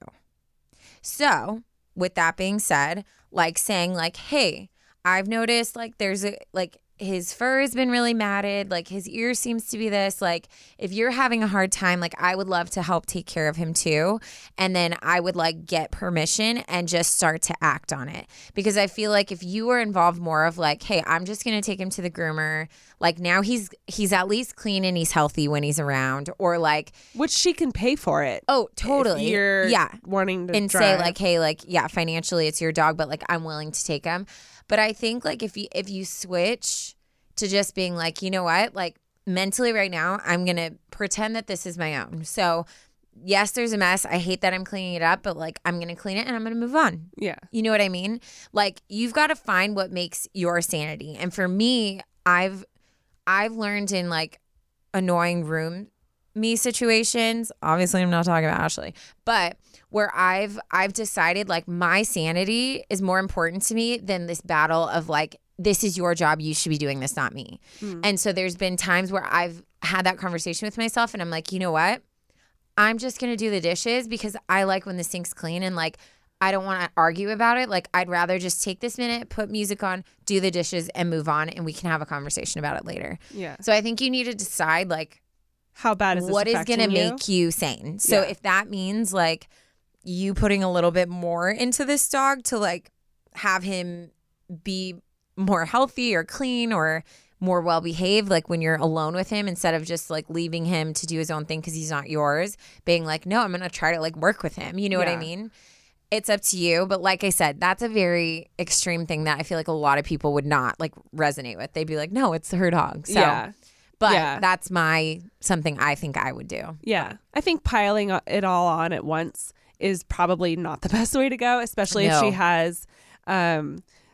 S2: So with that being said, like saying like, hey, I've noticed like there's a like his fur has been really matted, like his ear seems to be this, like if you're having a hard time, like I would love to help take care of him too. And then I would like get permission and just start to act on it, because I feel like if you were involved more of like, hey, I'm just going to take him to the groomer, like now he's he's at least clean and he's healthy when he's around, or like,
S3: which she can pay for it.
S2: oh, totally.
S3: If you're
S2: yeah.
S3: wanting to
S2: And say
S3: drive.
S2: like, hey, like, yeah, financially it's your dog, but like I'm willing to take him. But I think like if you if you switch to just being like, you know what, like mentally right now, I'm gonna pretend that this is my own. So yes, there's a mess. I hate that I'm cleaning it up, but like I'm gonna clean it and I'm gonna move on.
S3: yeah,
S2: You know what I mean? Like you've got to find what makes your sanity. And for me, I've I've learned in like annoying room me situations. Obviously, I'm not talking about Ashley, but where I've I've decided like my sanity is more important to me than this battle of like, this is your job, you should be doing this, not me.
S3: Mm.
S2: And so there's been times where I've had that conversation with myself and I'm like, you know what? I'm just going to do the dishes because I like when the sink's clean, and like I don't want to argue about it. Like I'd rather just take this minute, put music on, do the dishes and move on, and we can have a conversation about it later.
S3: yeah.
S2: So I think you need to decide like
S3: How bad is this
S2: what is
S3: affecting
S2: going to
S3: you?
S2: make you sane. So
S3: Yeah.
S2: if that means like you putting a little bit more into this dog to like have him be more healthy or clean or more well behaved, like when you're alone with him, instead of just like leaving him to do his own thing because he's not yours, being like, no, I'm going to try to like work with him. You know what I
S3: Yeah.
S2: mean? It's up to you. But like I said, that's a very extreme thing that I feel like a lot of people would not like resonate with. They'd be like, no, it's her dog. So,
S3: yeah.
S2: but
S3: Yeah.
S2: that's my something I think I would do.
S3: Yeah. I think piling it all on at once is probably not the best way to go, especially if
S2: No.
S3: she has um,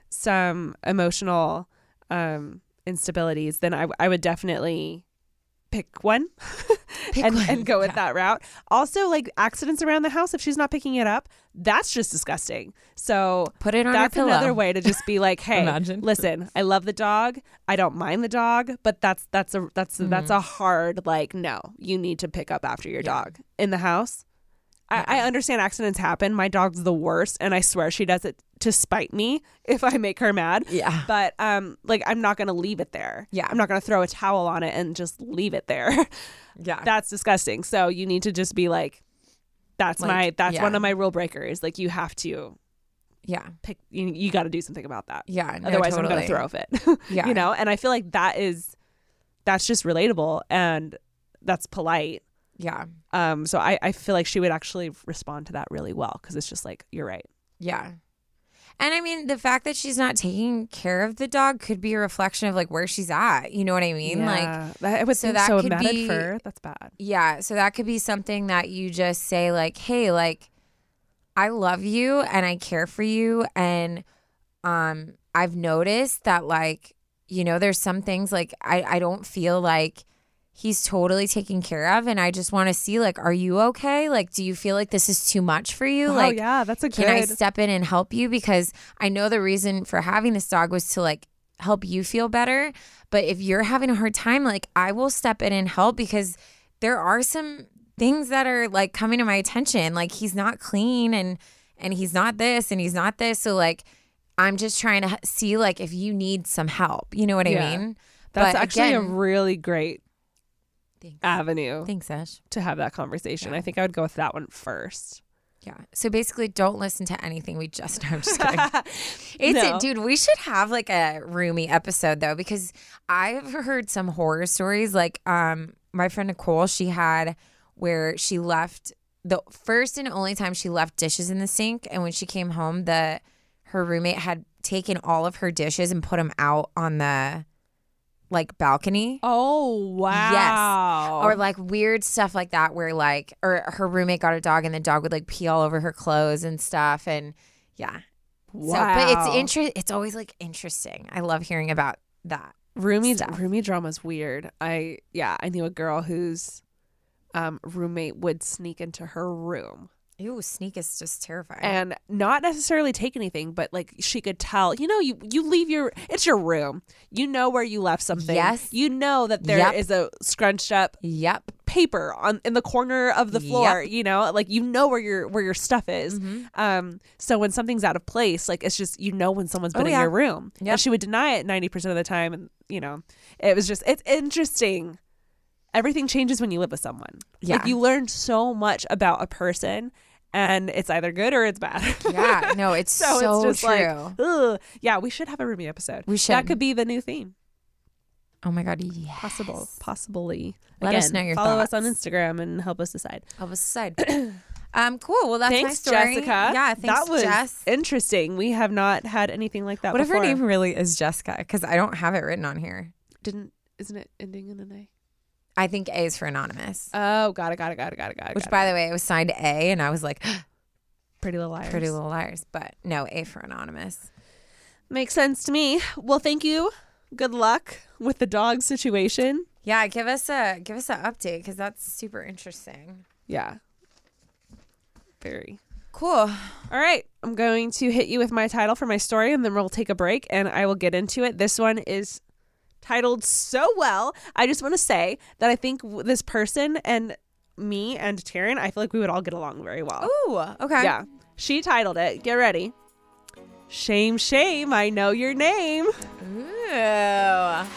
S3: some emotional um, instabilities. Then I, I would definitely pick one
S2: Pick
S3: and,
S2: one.
S3: and go with
S2: Yeah.
S3: that route. Also, like accidents around the house, if she's not picking it up, that's just disgusting. So
S2: Put it on
S3: that's
S2: your pillow.
S3: another way to just be like, hey,
S2: Imagine.
S3: listen, I love the dog. I don't mind the dog, but that's that's a that's
S2: Mm-hmm.
S3: that's a hard like no. You need to pick up after your
S2: Yeah.
S3: dog in the house. I, I understand accidents happen. My dog's the worst, and I swear she does it to spite me if I make her mad.
S2: Yeah.
S3: But um, like I'm not gonna leave it there.
S2: Yeah.
S3: I'm not gonna throw a towel on it and just leave it there.
S2: Yeah.
S3: That's disgusting. So you need to just be like, that's
S2: Like,
S3: my that's
S2: yeah.
S3: one of my rule breakers. Like you have to
S2: Yeah.
S3: pick. You, you got to do something about that.
S2: Yeah. No,
S3: Otherwise,
S2: totally.
S3: I'm gonna throw a fit.
S2: Yeah.
S3: You know. And I feel like that is that's just relatable and that's polite.
S2: Yeah.
S3: Um, so I, I feel like she would actually respond to that really well because it's just like, you're right.
S2: Yeah. And I mean, the fact that she's not taking care of the dog could be a reflection of like where she's at. You know what I mean?
S3: Yeah.
S2: Like,
S3: I would
S2: so
S3: think
S2: that
S3: so.
S2: could
S3: Mad
S2: be-
S3: at fur. That's bad.
S2: yeah. So that could be something that you just say, like, hey, like, I love you and I care for you. And um, I've noticed that, like, you know, there's some things like I, I don't feel like he's totally taken care of. And I just want to see, like, are you okay? Like, do you feel like this is too much for you?
S3: Oh,
S2: like,
S3: yeah. That's a
S2: can I
S3: good.
S2: step in and help you? Because I know the reason for having this dog was to like help you feel better. But if you're having a hard time, like I will step in and help because there are some things that are like coming to my attention. Like he's not clean and and he's not this and he's not this. So like I'm just trying to see like if you need some help. You know what
S3: Yeah.
S2: I mean?
S3: That's
S2: But
S3: actually
S2: again-
S3: a really great
S2: Thanks.
S3: avenue
S2: Thanks, Ash.
S3: to have that conversation.
S2: Yeah.
S3: I think I would go with that one first.
S2: Yeah. So basically, don't listen to anything we just. No, I'm just kidding. It's
S3: No.
S2: dude. We should have like a roomy episode though, because I've heard some horror stories. Like, um, my friend Nicole, she had where she left the first and only time she left dishes in the sink, and when she came home, the her roommate had taken all of her dishes and put them out on the like balcony.
S3: Oh, wow.
S2: Or like weird stuff like that where like or her roommate got a dog and the dog would like pee all over her clothes and stuff and yeah.
S3: wow.
S2: So but it's inter- it's always like interesting. I love hearing about that.
S3: Roomy
S2: stuff.
S3: roomy drama's weird. I yeah, I knew a girl whose um roommate would sneak into her room
S2: Ew, sneak is just terrifying.
S3: and not necessarily take anything, but like she could tell, you know, you you leave your it's your room. You know where you left something.
S2: Yes.
S3: You know that there is
S2: Yep.
S3: a scrunched up
S2: Yep.
S3: paper on in the corner of the floor,
S2: Yep.
S3: you know, like you know where your where your stuff is.
S2: Mhm.
S3: Um so when something's out of place, like it's just you know when someone's been
S2: Oh,
S3: in
S2: yeah.
S3: your room.
S2: Yep.
S3: And she would deny it ninety percent of the time, and you know, it was just it's interesting. Everything changes when you live with someone.
S2: Yeah.
S3: Like you learn so much about a person and it's either good or it's bad.
S2: Yeah, no, it's
S3: so,
S2: so,
S3: it's just
S2: true.
S3: like ugh. Yeah, we should have a roomy episode.
S2: We
S3: That
S2: should.
S3: could be the new theme.
S2: Oh my god, yes.
S3: Possible. Possibly.
S2: Let us know your
S3: follow us on
S2: thoughts.
S3: Instagram and help us decide.
S2: Help us decide. um, cool. Well, that's
S3: Thanks,
S2: my story.
S3: Jessica.
S2: Yeah, thanks,
S3: that was
S2: Jess.
S3: interesting. We have not had anything like that
S2: What if
S3: before.
S2: her name really is Jessica? Because I don't have it written on here.
S3: didn't? Isn't it ending in an A?
S2: I think A is for anonymous.
S3: Oh, got it, got it, got it, got it, got it.
S2: Which,
S3: got
S2: by
S3: it.
S2: the way, it was signed A, and I was like,
S3: Pretty Little Liars.
S2: Pretty Little Liars. But no, A for anonymous.
S3: Makes sense to me. Well, thank you. Good luck with the dog situation.
S2: Yeah, give us a give us an update because that's super interesting.
S3: Yeah. Very.
S2: Cool.
S3: All right. I'm going to hit you with my title for my story, and then we'll take a break, and I will get into it. This one is titled so well. I just want to say that I think w- this person and me and Taryn, I feel like we would all get along very well.
S2: Ooh, okay.
S3: Yeah. She titled it, get ready, Shame, Shame, I Know Your Name.
S2: Ooh.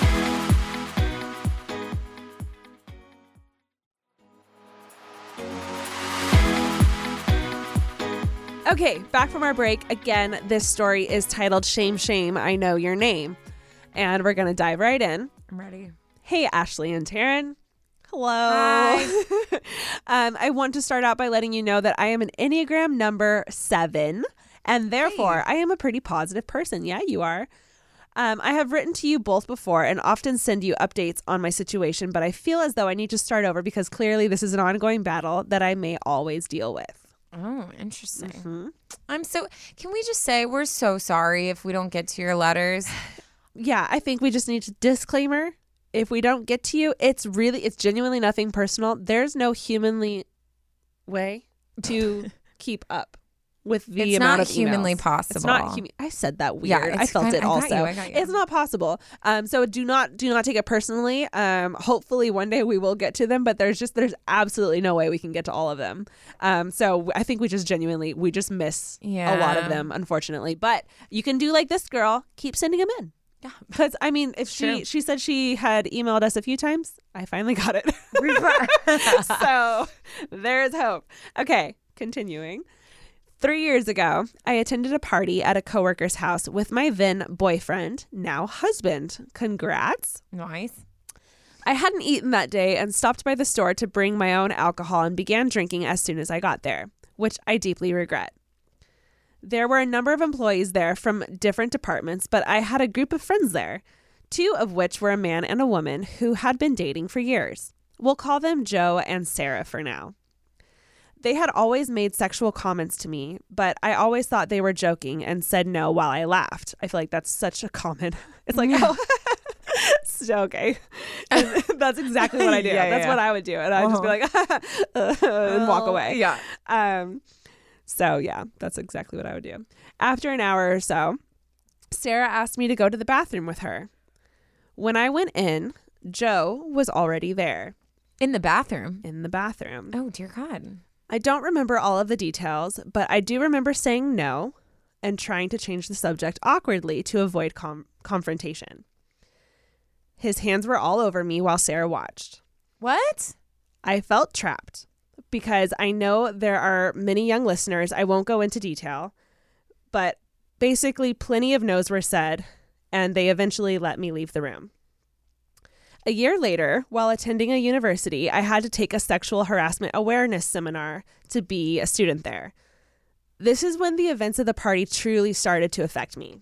S3: Okay, back from our break. Again, this story is titled Shame, Shame, I Know Your Name. And we're going to dive right in.
S2: I'm ready.
S3: Hey, Ashley and Taryn. Hello.
S2: Hi.
S3: um, I want to start out by letting you know that I am an Enneagram number seven, and therefore I am a pretty positive person. Yeah, you are. Um, I have written to you both before and often send you updates on my situation, but I feel as though I need to start over because clearly this is an ongoing battle that I may always deal with.
S2: Oh, interesting.
S3: Mhm.
S2: I'm so. Can we just say we're so sorry if we don't get to your letters?
S3: Yeah, I think we just need to disclaimer. If we don't get to you, it's really, it's genuinely nothing personal. There's no humanly way to keep up with the
S2: It's
S3: amount
S2: not
S3: of
S2: humanly
S3: emails.
S2: possible.
S3: It's not human. I said that weird.
S2: Yeah,
S3: I
S2: it's
S3: felt
S2: kind-
S3: it
S2: I got
S3: also.
S2: you, I got you.
S3: It's not possible. Um, so do not do not take it personally. Um, hopefully one day we will get to them, but there's just there's absolutely no way we can get to all of them. Um, so I think we just genuinely we just miss a lot of
S2: Yeah.
S3: them, unfortunately. But you can do like this girl, keep sending them in.
S2: Yeah.
S3: Because I mean, if she
S2: True.
S3: she said she had emailed us a few times, I finally got it. So there's hope. Okay, continuing. Three years ago, I attended a party at a coworker's house with my then boyfriend, now husband. Congrats.
S2: Nice.
S3: I hadn't eaten that day and stopped by the store to bring my own alcohol and began drinking as soon as I got there, which I deeply regret. There were a number of employees there from different departments, but I had a group of friends there, two of which were a man and a woman who had been dating for years. We'll call them Joe and Sarah for now. They had always made sexual comments to me, but I always thought they were joking and said no while I laughed. I feel like that's such a common. It's like, oh, it's okay. And that's exactly what I do.
S2: Yeah,
S3: that's
S2: yeah.
S3: what I would do. And I'd just be like, and walk away.
S2: Yeah.
S3: Um, so yeah, that's exactly what I would do. After an hour or so, Sarah asked me to go to the bathroom with her. When I went in, Joe was already there
S2: In the bathroom.
S3: in the bathroom.
S2: Oh, dear God.
S3: I don't remember all of the details, but I do remember saying no and trying to change the subject awkwardly to avoid com- confrontation. His hands were all over me while Sarah watched.
S2: What?
S3: I felt trapped because I know there are many young listeners. I won't go into detail, but basically plenty of no's were said, and they eventually let me leave the room. A year later, while attending a university, I had to take a sexual harassment awareness seminar to be a student there. This is when the events of the party truly started to affect me.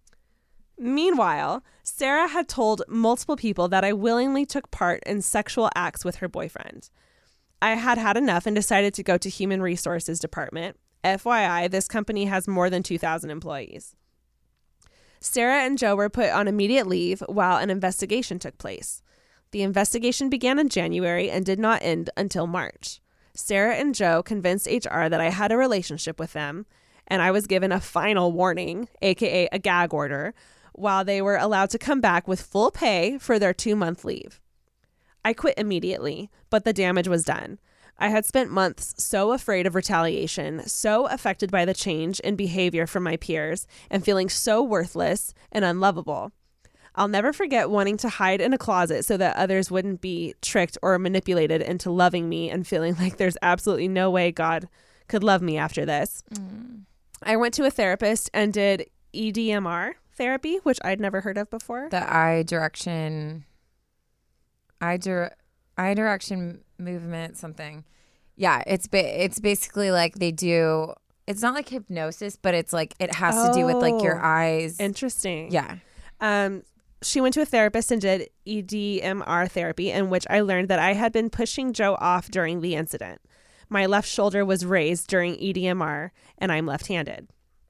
S3: Meanwhile, Sarah had told multiple people that I willingly took part in sexual acts with her boyfriend. I had had enough and decided to go to Human Resources Department. F Y I, this company has more than two thousand employees. Sarah and Joe were put on immediate leave while an investigation took place. The investigation began in January and did not end until March. Sarah and Joe convinced H R that I had a relationship with them, and I was given a final warning, aka a gag order, while they were allowed to come back with full pay for their two-month leave. I quit immediately, but the damage was done. I had spent months so afraid of retaliation, so affected by the change in behavior from my peers, and feeling so worthless and unlovable. I'll never forget wanting to hide in a closet so that others wouldn't be tricked or manipulated into loving me and feeling like there's absolutely no way God could love me after this.
S2: Mm.
S3: I went to a therapist and did E D M R therapy, which I'd never heard of before.
S2: The eye direction, eye, dir- eye direction movement, something. Yeah, it's ba- it's basically like they do. It's not like hypnosis, but it's like it has to do with like your
S3: Oh.
S2: eyes.
S3: Interesting.
S2: Yeah.
S3: Um, she went to a therapist and did E D M R therapy, in which I learned that I had been pushing Joe off during the incident. My left shoulder was raised during E D M R, and I'm left-handed.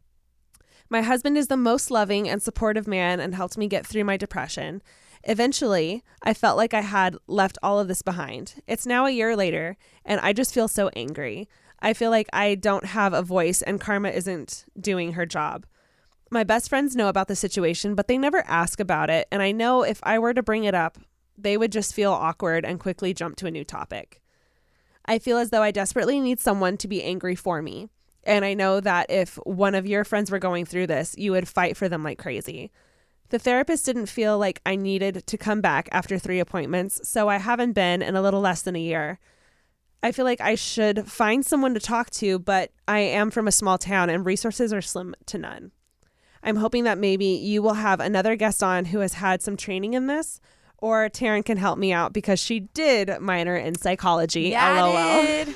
S3: My husband is the most loving and supportive man and helped me get through my depression. Eventually, I felt like I had left all of this behind. It's now a year later, and I just feel so angry. I feel like I don't have a voice and karma isn't doing her job. My best friends know about the situation, but they never ask about it, and I know if I were to bring it up, they would just feel awkward and quickly jump to a new topic. I feel as though I desperately need someone to be angry for me, and I know that if one of your friends were going through this, you would fight for them like crazy. The therapist didn't feel like I needed to come back after three appointments, so I haven't been in a little less than a year. I feel like I should find someone to talk to, but I am from a small town and resources are slim to none. I'm hoping that maybe you will have another guest on who has had some training in this, or Taryn can help me out because she did minor in psychology.
S2: Yeah,
S3: LOL.
S2: I did.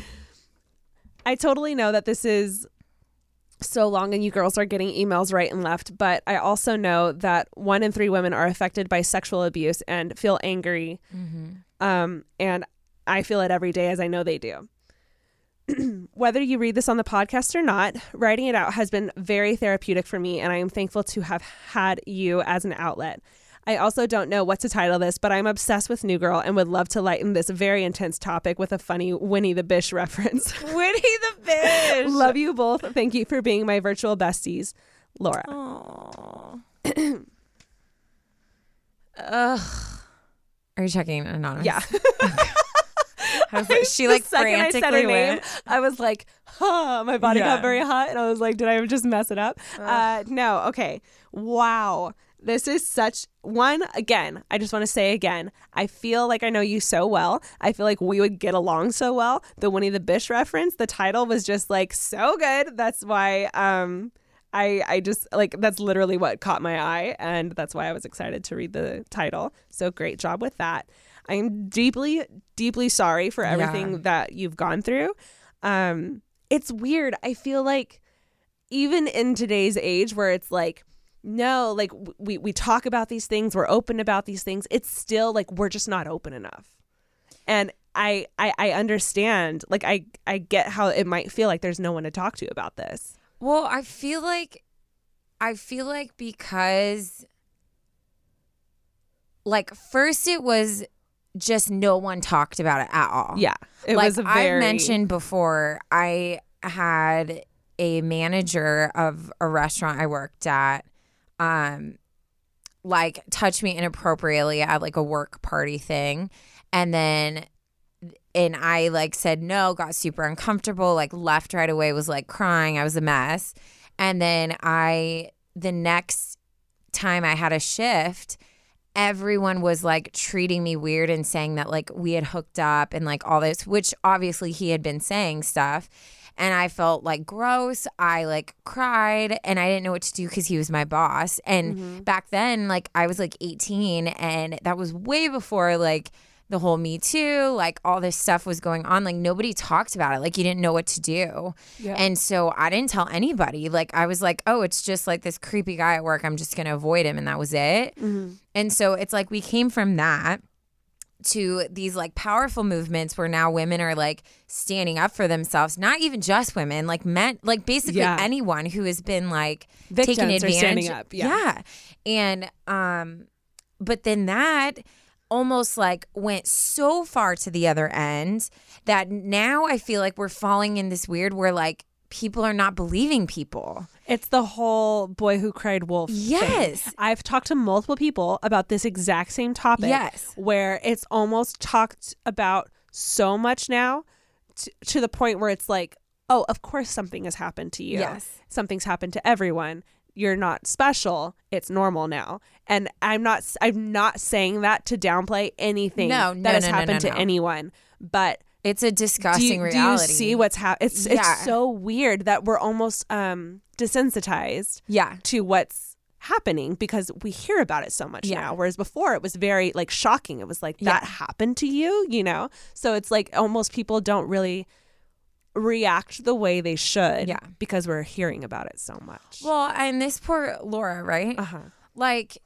S3: I totally know that this is so long and you girls are getting emails right and left, but I also know that one in three women are affected by sexual abuse and feel angry.
S2: Mm-hmm.
S3: Um, and I feel it every day, as I know they do. Whether you read this on the podcast or not, writing it out has been very therapeutic for me, and I am thankful to have had you as an outlet. I also don't know what to title this, but I'm obsessed with New Girl and would love to lighten this very intense topic with a funny Winnie the Bish reference.
S2: Winnie the Bish.
S3: Love you both. Thank you for being my virtual besties. Laura.
S2: Aww. Ugh. Are you checking anonymous?
S3: Yeah.
S2: I was like, she like
S3: the second I said her
S2: frantically
S3: name,
S2: went.
S3: I was like, huh, my body
S2: Yeah.
S3: got very hot. And I was like, did I just mess it up? Uh, no. Okay. Wow. This is such one. Again, I just want to say again, I feel like I know you so well. I feel like we would get along so well. The Winnie the Bish reference, the title was just like so good. That's why um, I, I just like, that's literally what caught my eye. And that's why I was excited to read the title. So great job with that. I'm deeply, deeply sorry for everything
S2: Yeah.
S3: that you've gone through. Um, it's weird. I feel like even in today's age where it's like, no, like w- we, we talk about these things, we're open about these things. It's still like, we're just not open enough. And I, I, I understand, like, I, I get how it might feel like there's no one to talk to about this.
S2: Well, I feel like, I feel like because, like, first it was just no one talked about it at all.
S3: Yeah. It
S2: like
S3: was a very...
S2: I mentioned before, I had a manager of a restaurant I worked at, um, like touch me inappropriately at like a work party thing. And then, and I like said no, got super uncomfortable, like left right away, was like crying. I was a mess. And then I, the next time I had a shift, everyone was like treating me weird and saying that like we had hooked up and like all this, which obviously he had been saying stuff. And I felt like gross. I like cried and I didn't know what to do because he was my boss. And
S3: Mm-hmm.
S2: back then, like I was like eighteen and that was way before like the whole Me Too, like all this stuff was going on. Like nobody talked about it. Like you didn't know what to do.
S3: Yeah.
S2: And so I didn't tell anybody. Like I was like, oh, it's just like this creepy guy at work. I'm just going to avoid him. And that was it.
S3: Mm-hmm.
S2: And so it's like we came from that to these like powerful movements where now women are like standing up for themselves, not even just women, like men, like basically
S3: Yeah.
S2: anyone who has been like
S3: Victims
S2: taken
S3: are
S2: advantage.
S3: standing up, yeah.
S2: And um but then that almost like went so far to the other end that now I feel like we're falling in this weird where like people are not believing people.
S3: It's the whole boy who cried wolf thing.
S2: Yes.
S3: I've talked to multiple people about this exact same topic.
S2: Yes.
S3: Where it's almost talked about so much now to, to the point where it's like, oh, of course something has happened to you.
S2: Yes.
S3: Something's happened to everyone. You're not special. It's normal now. And I'm not I'm not saying that to downplay anything
S2: No,
S3: that
S2: no,
S3: has
S2: no, no,
S3: happened
S2: no,
S3: to
S2: no.
S3: anyone. But
S2: It's a
S3: do
S2: disgusting
S3: you,
S2: reality.
S3: do you see what's happening? It's
S2: Yeah.
S3: it's so weird that we're almost um, desensitized
S2: Yeah.
S3: to what's happening because we hear about it so much
S2: Yeah.
S3: now. Whereas before it was very like shocking. It was like, that
S2: Yeah.
S3: happened to you, you know? So it's like almost people don't really react the way they should
S2: Yeah.
S3: because we're hearing about it so much.
S2: Well, and this poor Laura, right?
S3: Uh-huh.
S2: Like,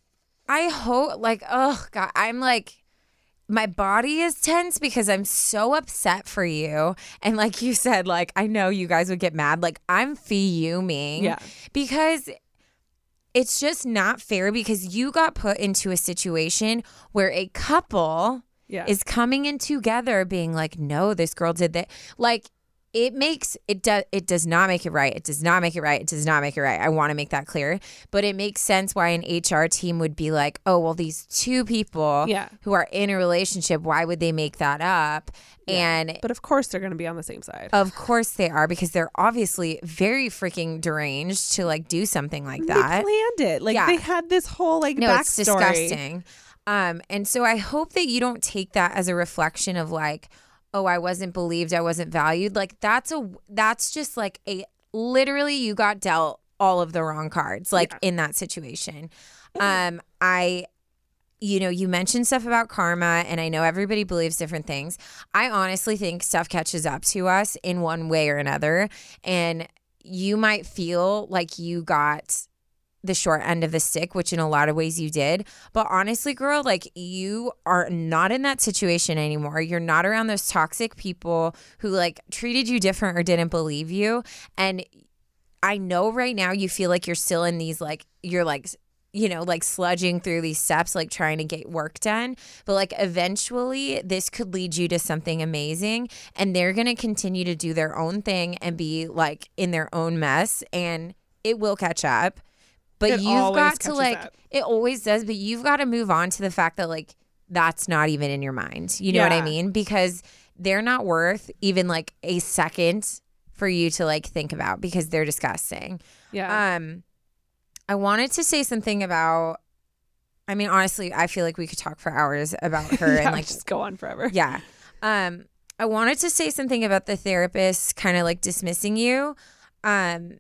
S2: I hope, like, oh, God, I'm like, my body is tense because I'm so upset for you. And like you said, like, I know you guys would get mad. Like, I'm fuming.
S3: Yeah.
S2: Because it's just not fair because you got put into a situation where a couple
S3: Yeah.
S2: is coming in together being like, no, this girl did that. Like, it makes it does it does not make it right. It does not make it right. It does not make it right. I want to make that clear. But it makes sense why an H R team would be like, oh, well, these two people
S3: Yeah.
S2: who are in a relationship, why would they make that up? And
S3: But of course they're going to be on the same side.
S2: of course they are because they're obviously very freaking deranged to like do something like
S3: They
S2: that.
S3: planned it. Like
S2: Yeah.
S3: they had this whole like
S2: No,
S3: backstory.
S2: it's disgusting. Um, and so I hope that you don't take that as a reflection of like, oh, I wasn't believed, I wasn't valued. Like that's a that's just like a literally you got dealt all of the wrong cards, like in that situation. Um, I you know, you mentioned stuff about karma, and I know everybody believes different things. I honestly think stuff catches up to us in one way or another, and you might feel like you got the short end of the stick, which in a lot of ways you did. But honestly, girl, like you are not in that situation anymore. You're not around those toxic people who like treated you different or didn't believe you. And I know right now you feel like you're still in these like, you're like you know, like sludging through these steps, like trying to get work done. But like eventually this could lead you to something amazing, and they're going to continue to do their own thing and be like in their own mess, and it will catch up. But
S3: It
S2: you've
S3: always
S2: got to
S3: catches
S2: like,
S3: up.
S2: it always does, but you've got to move on to the fact that like, that's not even in your mind. You know what I
S3: Yeah.
S2: mean? Because they're not worth even like a second for you to like think about, because they're disgusting.
S3: Yeah.
S2: Um, I wanted to say something about, I mean, honestly, I feel like we could talk for hours about her
S3: yeah,
S2: and like,
S3: just go on forever.
S2: yeah. Um, I wanted to say something about the therapist kind of like dismissing you. Um,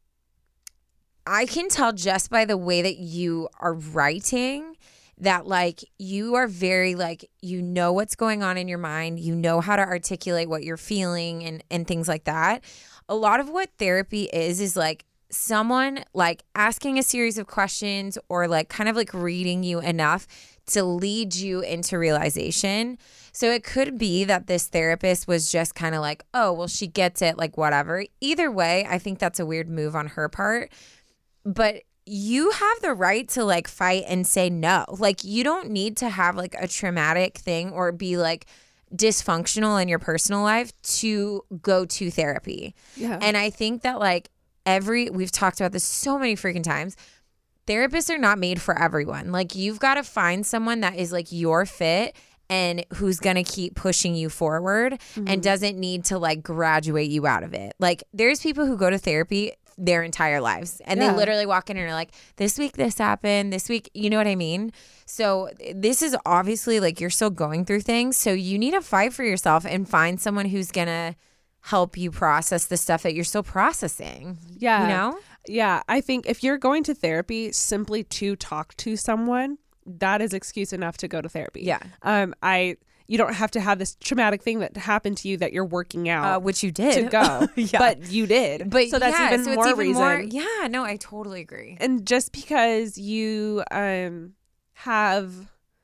S2: I can tell just by the way that you are writing that like you are very like, you know what's going on in your mind. You know how to articulate what you're feeling and, and things like that. A lot of what therapy is, is like someone like asking a series of questions or like kind of like reading you enough to lead you into realization. So it could be that this therapist was just kind of like, oh, well, she gets it, like whatever. Either way, I think that's a weird move on her part. But you have the right to like fight and say no. Like you don't need to have like a traumatic thing or be like dysfunctional in your personal life to go to therapy.
S3: Yeah.
S2: And I think that like every, we've talked about this so many freaking times. Therapists are not made for everyone. Like you've got to find someone that is like your fit and who's going to keep pushing you forward
S3: Mm-hmm.
S2: and doesn't need to like graduate you out of it. Like there's people who go to therapy their entire lives and
S3: Yeah.
S2: they literally walk in and are like, this week this happened, this week, you know what I mean? So this is obviously like you're still going through things. So you need to fight for yourself and find someone who's going to help you process the stuff that you're still processing.
S3: Yeah.
S2: You know?
S3: Yeah. I think if you're going to therapy simply to talk to someone, that is excuse enough to go to therapy.
S2: Yeah.
S3: Um, I, you don't have to have this traumatic thing that happened to you that you're working out
S2: Uh, which you did.
S3: to go,
S2: Yeah.
S3: but you did.
S2: But
S3: so that's
S2: yeah,
S3: even
S2: so it's
S3: more
S2: even
S3: reason.
S2: more- yeah, no, I totally agree.
S3: And just because you um have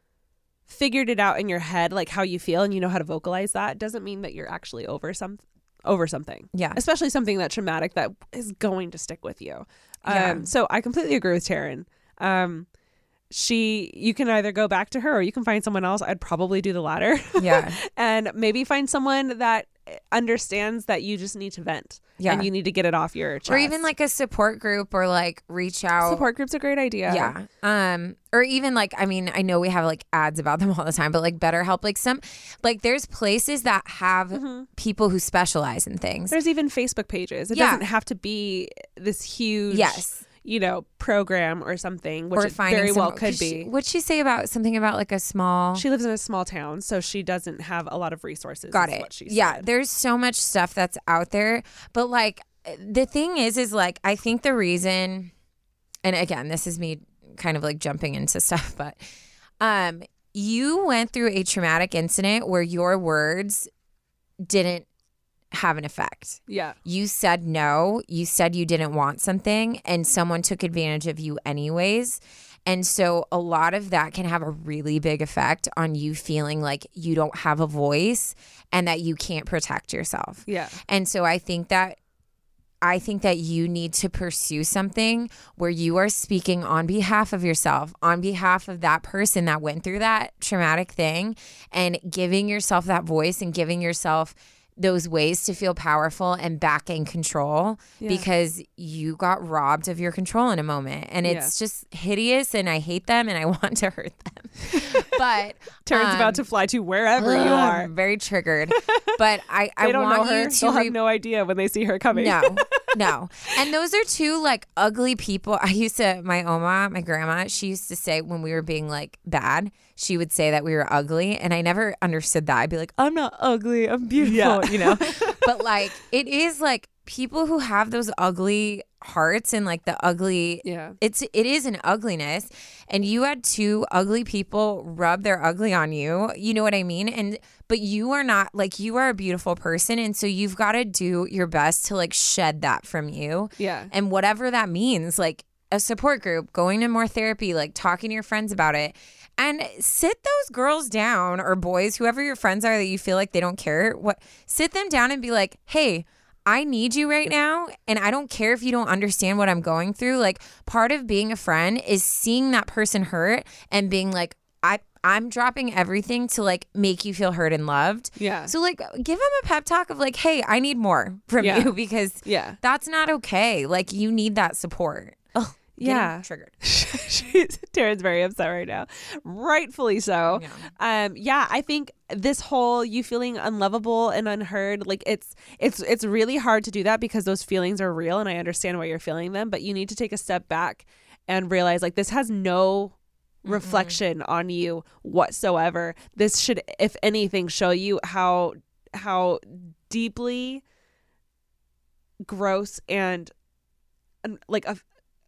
S3: figured it out in your head, like how you feel, and you know how to vocalize that, doesn't mean that you're actually over some over something.
S2: Yeah.
S3: Especially something that traumatic that is going to stick with you.
S2: Yeah.
S3: Um, so I completely agree with Taryn. Um, she, you can either go back to her or you can find someone else. I'd probably do the latter.
S2: Yeah.
S3: And maybe find someone that understands that you just need to vent.
S2: Yeah.
S3: And you need to get it off your chest.
S2: Or even like a support group or like reach out.
S3: support group's a great idea.
S2: Yeah. Um, or even like, I mean, I know we have like ads about them all the time, but like BetterHelp, like some, like there's places that have
S3: Mm-hmm.
S2: people who specialize in things.
S3: There's even Facebook pages. It
S2: Yeah.
S3: doesn't have to be this huge,
S2: Yes.
S3: you know, program or something, which
S2: Or
S3: it
S2: finding
S3: very well
S2: some-
S3: could
S2: 'cause she-
S3: be.
S2: What'd she say about something about like a small?
S3: She lives in a small town, so she doesn't have a lot of resources.
S2: Got
S3: is
S2: it.
S3: What she
S2: Yeah,
S3: said.
S2: there's so much stuff that's out there, but like the thing is, is like I think the reason, and again, this is me kind of like jumping into stuff, but um, you went through a traumatic incident where your words didn't have an effect.
S3: Yeah.
S2: You said no, you said you didn't want something, and someone took advantage of you anyways. And so a lot of that can have a really big effect on you feeling like you don't have a voice and that you can't protect yourself.
S3: Yeah.
S2: And so I think that I think that you need to pursue something where you are speaking on behalf of yourself, on behalf of that person that went through that traumatic thing, and giving yourself that voice and giving yourself those ways to feel powerful and back in control
S3: Yeah.
S2: because you got robbed of your control in a moment. And it's just hideous and I hate them and I want to hurt them. But
S3: Taryn's
S2: um,
S3: about to fly to wherever you
S2: ugh,
S3: are.
S2: I'm very triggered. But I, I
S3: They don't know
S2: want
S3: her.
S2: you to
S3: They'll
S2: re-
S3: have no idea when they see her coming.
S2: no, no. And those are two like ugly people. I used to, my Oma, my grandma, she used to say when we were being like bad, she would say that we were ugly. And I never understood that. I'd be like, I'm not ugly. I'm beautiful,
S3: Yeah.
S2: you know? But like, it is like people who have those ugly hearts and like the ugly,
S3: Yeah.
S2: it's, it is an ugliness. And you had two ugly people rub their ugly on you. You know what I mean? And, but you are not like, you are a beautiful person. And so you've got to do your best to like shed that from you.
S3: Yeah.
S2: And whatever that means, like a support group, going to more therapy, like talking to your friends about it. And sit those girls down or boys, whoever your friends are that you feel like they don't care. What sit them down and be like, hey, I need you right now, and I don't care if you don't understand what I'm going through. Like, part of being a friend is seeing that person hurt and being like, I, I'm dropping everything to like make you feel heard and loved.
S3: Yeah.
S2: So like give him a pep talk of like, hey, I need more from
S3: Yeah.
S2: you because
S3: Yeah.
S2: that's not okay. Like you need that support. Ugh,
S3: Yeah.
S2: Triggered.
S3: She's Taryn's very upset right now. Rightfully so.
S2: Yeah.
S3: Um, yeah, I think this whole you feeling unlovable and unheard, like it's it's it's really hard to do that because those feelings are real and I understand why you're feeling them, but you need to take a step back and realize like this has no reflection mm-hmm. on you whatsoever. This should, if anything, show you how how deeply gross and, and like a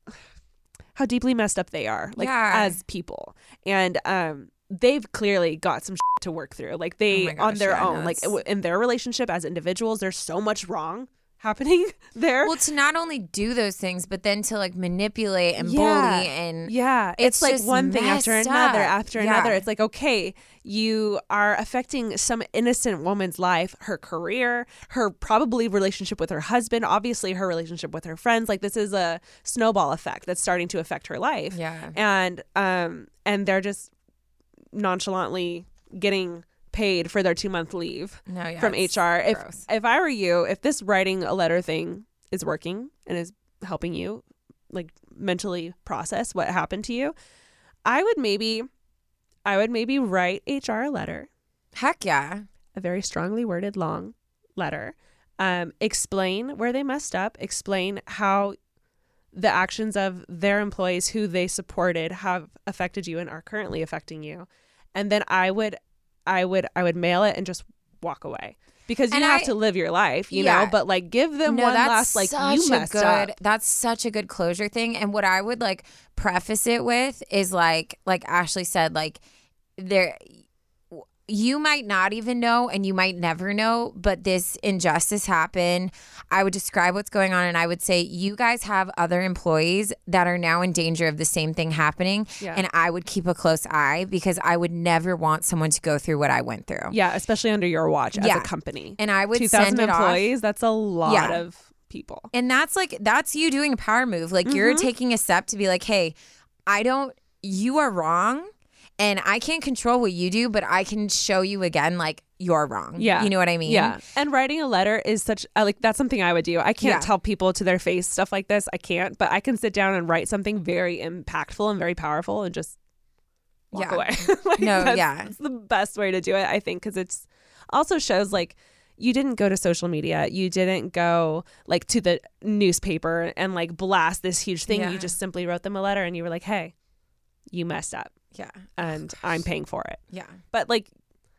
S3: how deeply messed up they are, like
S2: yeah.
S3: as people. And um, they've clearly got some shit to work through. Like they,
S2: oh gosh,
S3: on their
S2: yeah,
S3: own,
S2: no,
S3: like
S2: it's...
S3: w- in their relationship as individuals, there's so much wrong happening there.
S2: Well, to not only do those things, but then to like manipulate and
S3: yeah.
S2: bully and
S3: yeah, it's,
S2: it's
S3: like
S2: just
S3: one thing after
S2: messed
S3: another,
S2: up.
S3: after
S2: Yeah.
S3: another. It's like, okay, you are affecting some innocent woman's life, her career, her probably relationship with her husband, obviously her relationship with her friends. Like this is a snowball effect that's starting to affect her life.
S2: Yeah.
S3: And um and they're just nonchalantly getting paid for their two month leave
S2: no, yeah,
S3: from
S2: it's
S3: H R. If
S2: gross.
S3: if I were you, if this writing a letter thing is working and is helping you like mentally process what happened to you, I would maybe I would maybe write H R a letter,
S2: Heck yeah.
S3: a very strongly worded long letter, um, explain where they messed up, explain how the actions of their employees who they supported have affected you and are currently affecting you. And then I would I would I would mail it and just walk away because you
S2: And
S3: have
S2: I-
S3: to live your life, you
S2: Yeah.
S3: know, but like give them
S2: No,
S3: one
S2: that's
S3: last like
S2: such
S3: you
S2: a
S3: messed
S2: good,
S3: up.
S2: That's such a good closure thing. And what I would like preface it with is like, like Ashley said, like there, you might not even know and you might never know, but this injustice happened. I would describe what's going on and I would say, you guys have other employees that are now in danger of the same thing happening.
S3: Yeah.
S2: And I would keep a close eye because I would never want someone to go through what I went through.
S3: Yeah, especially under your watch as
S2: Yeah.
S3: a company.
S2: And I would
S3: two thousand
S2: send it off.
S3: employees, that's a lot
S2: Yeah.
S3: of people.
S2: And that's like, that's you doing a power move. Like you're
S3: Mhm.
S2: taking a step to be like, hey, I don't, you are wrong. And I can't control what you do, but I can show you again, like, you're wrong.
S3: Yeah.
S2: You know what I mean?
S3: Yeah. And writing a letter is such, uh, like, that's something I would do. I can't
S2: Yeah.
S3: tell people to their face stuff like this. I can't, but I can sit down and write something very impactful and very powerful and just walk
S2: Yeah.
S3: away. Like,
S2: No,
S3: that's,
S2: yeah.
S3: It's the best way to do it, I think, because it's also shows, like, you didn't go to social media. You didn't go, like, to the newspaper and, like, blast this huge thing.
S2: Yeah.
S3: You just simply wrote them a letter and you were like, hey, you messed up.
S2: Yeah.
S3: And I'm paying for it.
S2: Yeah.
S3: But like,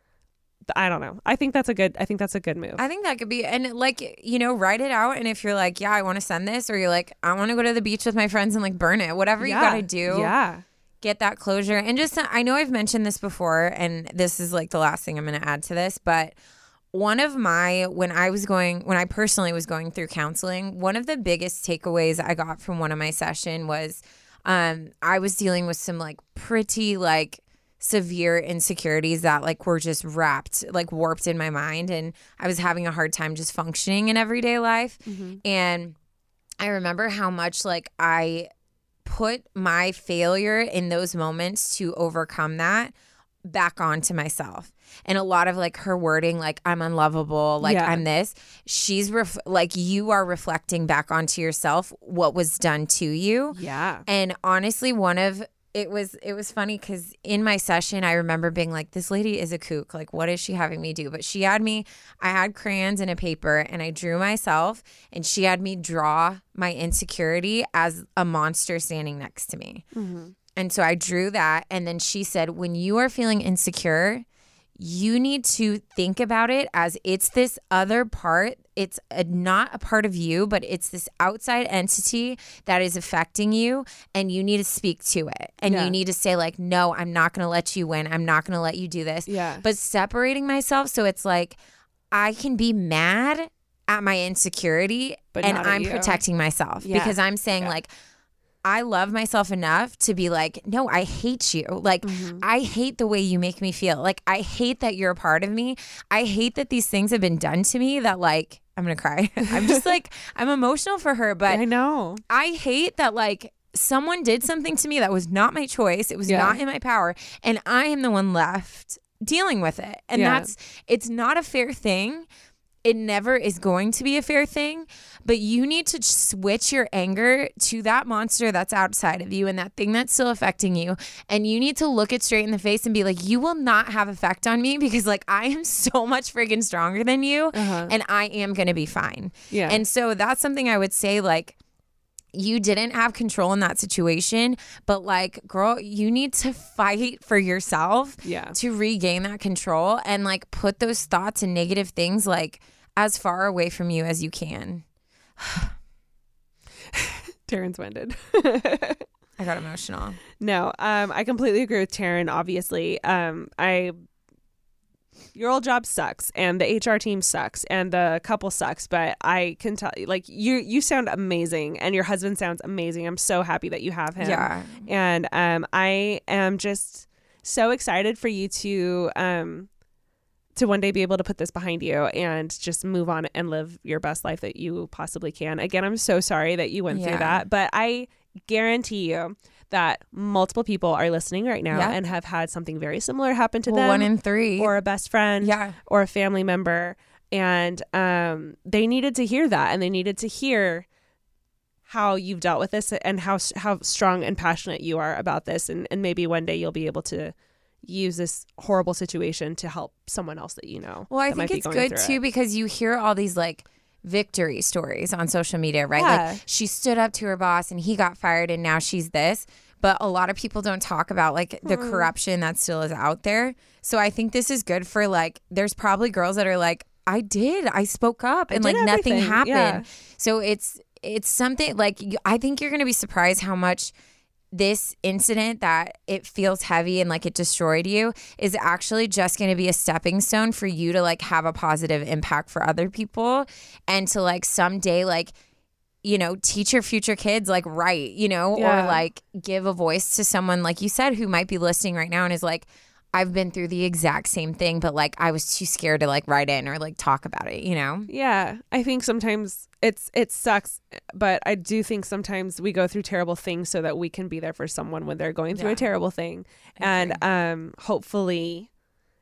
S3: I don't know. I think that's a good. I think that's a good move.
S2: I think that could be, and like, you know, write it out. And if you're like, yeah, I want to send this, or you're like, I want to go to the beach with my friends and like burn it, whatever you got to do.
S3: Yeah.
S2: Get that closure. And just, I know I've mentioned this before, and this is like the last thing I'm going to add to this, but one of my, when I was going, when I personally was going through counseling, one of the biggest takeaways I got from one of my session was, um, I was dealing with some like pretty like severe insecurities that like were just wrapped, like warped in my mind. And I was having a hard time just functioning in everyday life.
S3: Mm-hmm.
S2: And I remember how much like I put my failure in those moments to overcome that back onto myself. And a lot of like her wording, like I'm unlovable, like
S3: Yeah.
S2: I'm this, she's ref- like you are reflecting back onto yourself what was done to you.
S3: Yeah.
S2: And honestly, one of it was it was funny because in my session, I remember being like, this lady is a kook. Like, what is she having me do? But she had me, I had crayons and a paper and I drew myself and she had me draw my insecurity as a monster standing next to me.
S3: Mm-hmm.
S2: And so I drew that. And then she said, when you are feeling insecure, you need to think about it as it's this other part. It's a, not a part of you, but it's this outside entity that is affecting you. And you need to speak to it. And
S3: Yeah.
S2: you need to say like, no, I'm not going to let you win. I'm not going to let you do this.
S3: Yeah.
S2: But separating myself. So it's like, I can be mad at my insecurity
S3: But
S2: and
S3: not at
S2: I'm
S3: you.
S2: protecting myself
S3: Yeah.
S2: because I'm saying
S3: Yeah.
S2: like, I love myself enough to be like, no, I hate you. Like,
S3: Mm-hmm.
S2: I hate the way you make me feel. Like, I hate that you're a part of me. I hate that these things have been done to me that, like, I'm gonna cry. I'm just like, I'm emotional for her, but
S3: I know.
S2: I hate that like someone did something to me that was not my choice. It was
S3: Yeah.
S2: not in my power, and I am the one left dealing with it. And
S3: Yeah.
S2: that's, it's not a fair thing. It never is going to be a fair thing, but you need to switch your anger to that monster that's outside of you and that thing that's still affecting you. And you need to look it straight in the face and be like, you will not have effect on me because like I am so much freaking stronger than you
S3: Uh-huh.
S2: and I am going to be fine.
S3: Yeah.
S2: And so that's something I would say, like, you didn't have control in that situation, but like, girl, you need to fight for yourself
S3: Yeah.
S2: to regain that control and like put those thoughts and negative things like as far away from you as you can.
S3: Taryn's winded.
S2: I got emotional.
S3: No, um, I completely agree with Taryn. Obviously, um, I your old job sucks, and the H R team sucks, and the couple sucks. But I can tell you, like you, you sound amazing, and your husband sounds amazing. I'm so happy that you have him.
S2: Yeah.
S3: And um, I am just so excited for you to um, to one day be able to put this behind you and just move on and live your best life that you possibly can. Again, I'm so sorry that you went
S2: Yeah.
S3: through that, but I guarantee you that multiple people are listening right now
S2: Yeah.
S3: and have had something very similar happen to
S2: Well,
S3: them,
S2: one in three.
S3: or a best friend,
S2: Yeah.
S3: or a family member, and um, they needed to hear that, and they needed to hear how you've dealt with this and how how strong and passionate you are about this, and, and maybe one day you'll be able to use this horrible situation to help someone else that you know.
S2: Well, I
S3: that might
S2: think
S3: be
S2: it's
S3: going
S2: good
S3: through
S2: too
S3: it.
S2: because you hear all these like victory stories on social media, right?
S3: Yeah.
S2: Like she stood up to her boss and he got fired and now she's this. But a lot of people don't talk about like the
S3: Mm.
S2: corruption that still is out there. So I think this is good for like, there's probably girls that are like, I did, I spoke up and
S3: did
S2: like nothing
S3: everything,
S2: happened.
S3: yeah.
S2: So it's, it's something like, you- I think you're going to be surprised how much this incident that it feels heavy and like it destroyed you is actually just going to be a stepping stone for you to like have a positive impact for other people and to like someday like, you know, teach your future kids like right, you know,
S3: Yeah.
S2: or like give a voice to someone like you said who might be listening right now and is like, I've been through the exact same thing, but like I was too scared to like write in or like talk about it, you know?
S3: Yeah, I think sometimes it's it sucks, but I do think sometimes we go through terrible things so that we can be there for someone when they're going through
S2: Yeah.
S3: a terrible thing, and um, hopefully,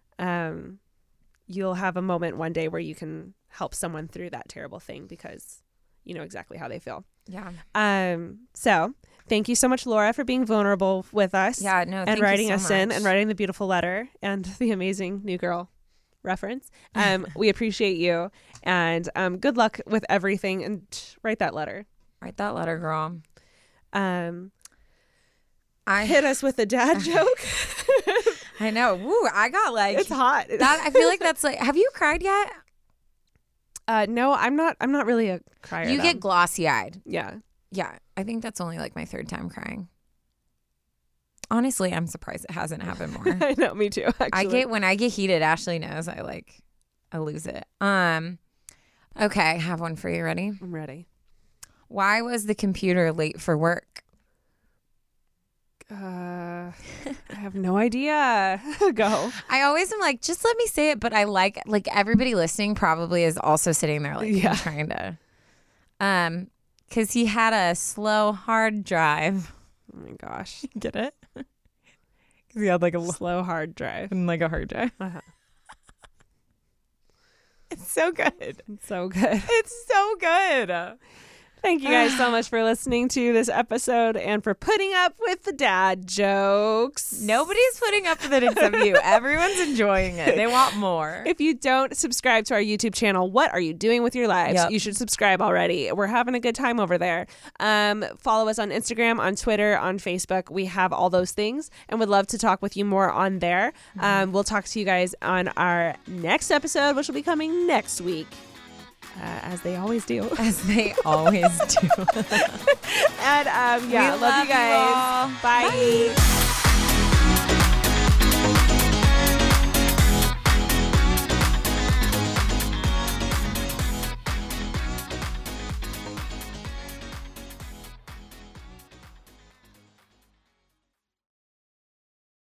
S3: um, you'll have a moment one day where you can help someone through that terrible thing because you know exactly how they feel.
S2: Yeah.
S3: Um, so thank you so much, Laura, for being vulnerable with us.
S2: Yeah, no,
S3: and
S2: thank you
S3: writing
S2: so
S3: us in
S2: much.
S3: and writing the beautiful letter and the amazing New Girl reference. Um, we appreciate you, and um, good luck with everything. And write that letter.
S2: Write that letter, girl.
S3: Um,
S2: I
S3: hit us with a dad joke.
S2: I know. Woo, I got like
S3: It's hot.
S2: that. I feel like that's like, have you cried yet?
S3: Uh, no, I'm not. I'm not really a crier.
S2: You
S3: though.
S2: get glossy eyed.
S3: yeah.
S2: Yeah. I think that's only like my third time crying. Honestly, I'm surprised it hasn't happened more.
S3: I know. Me too. Actually.
S2: I get when I get heated, Ashley knows I like I lose it. Um okay, I have one for you. Ready?
S3: I'm ready.
S2: Why was the computer late for work?
S3: Uh, I have no idea. Go.
S2: I always am like, just let me say it, but I like like everybody listening probably is also sitting there like
S3: Yeah.
S2: trying to um because he had a slow hard drive.
S3: Oh my gosh.
S2: Get it? Because he had like a
S3: Slow hard drive.
S2: like a hard drive.
S3: Uh-huh.
S2: It's so good.
S3: So good.
S2: It's so good.
S3: Thank you guys so much for listening to this episode and for putting up with the dad jokes.
S2: Nobody's putting up with it except you. Everyone's enjoying it. They want more.
S3: If you don't subscribe to our YouTube channel, what are you doing with your lives?
S2: Yep.
S3: You should subscribe already. We're having a good time over there. Um, follow us on Instagram, on Twitter, on Facebook. We have all those things and would love to talk with you more on there. Um, we'll talk to you guys on our next episode, which will be coming next week. Uh, as they always do.
S2: As they always do.
S3: And um, yeah,
S2: We
S3: love,
S2: love
S3: you guys.
S2: you all.
S3: Bye.
S2: Bye.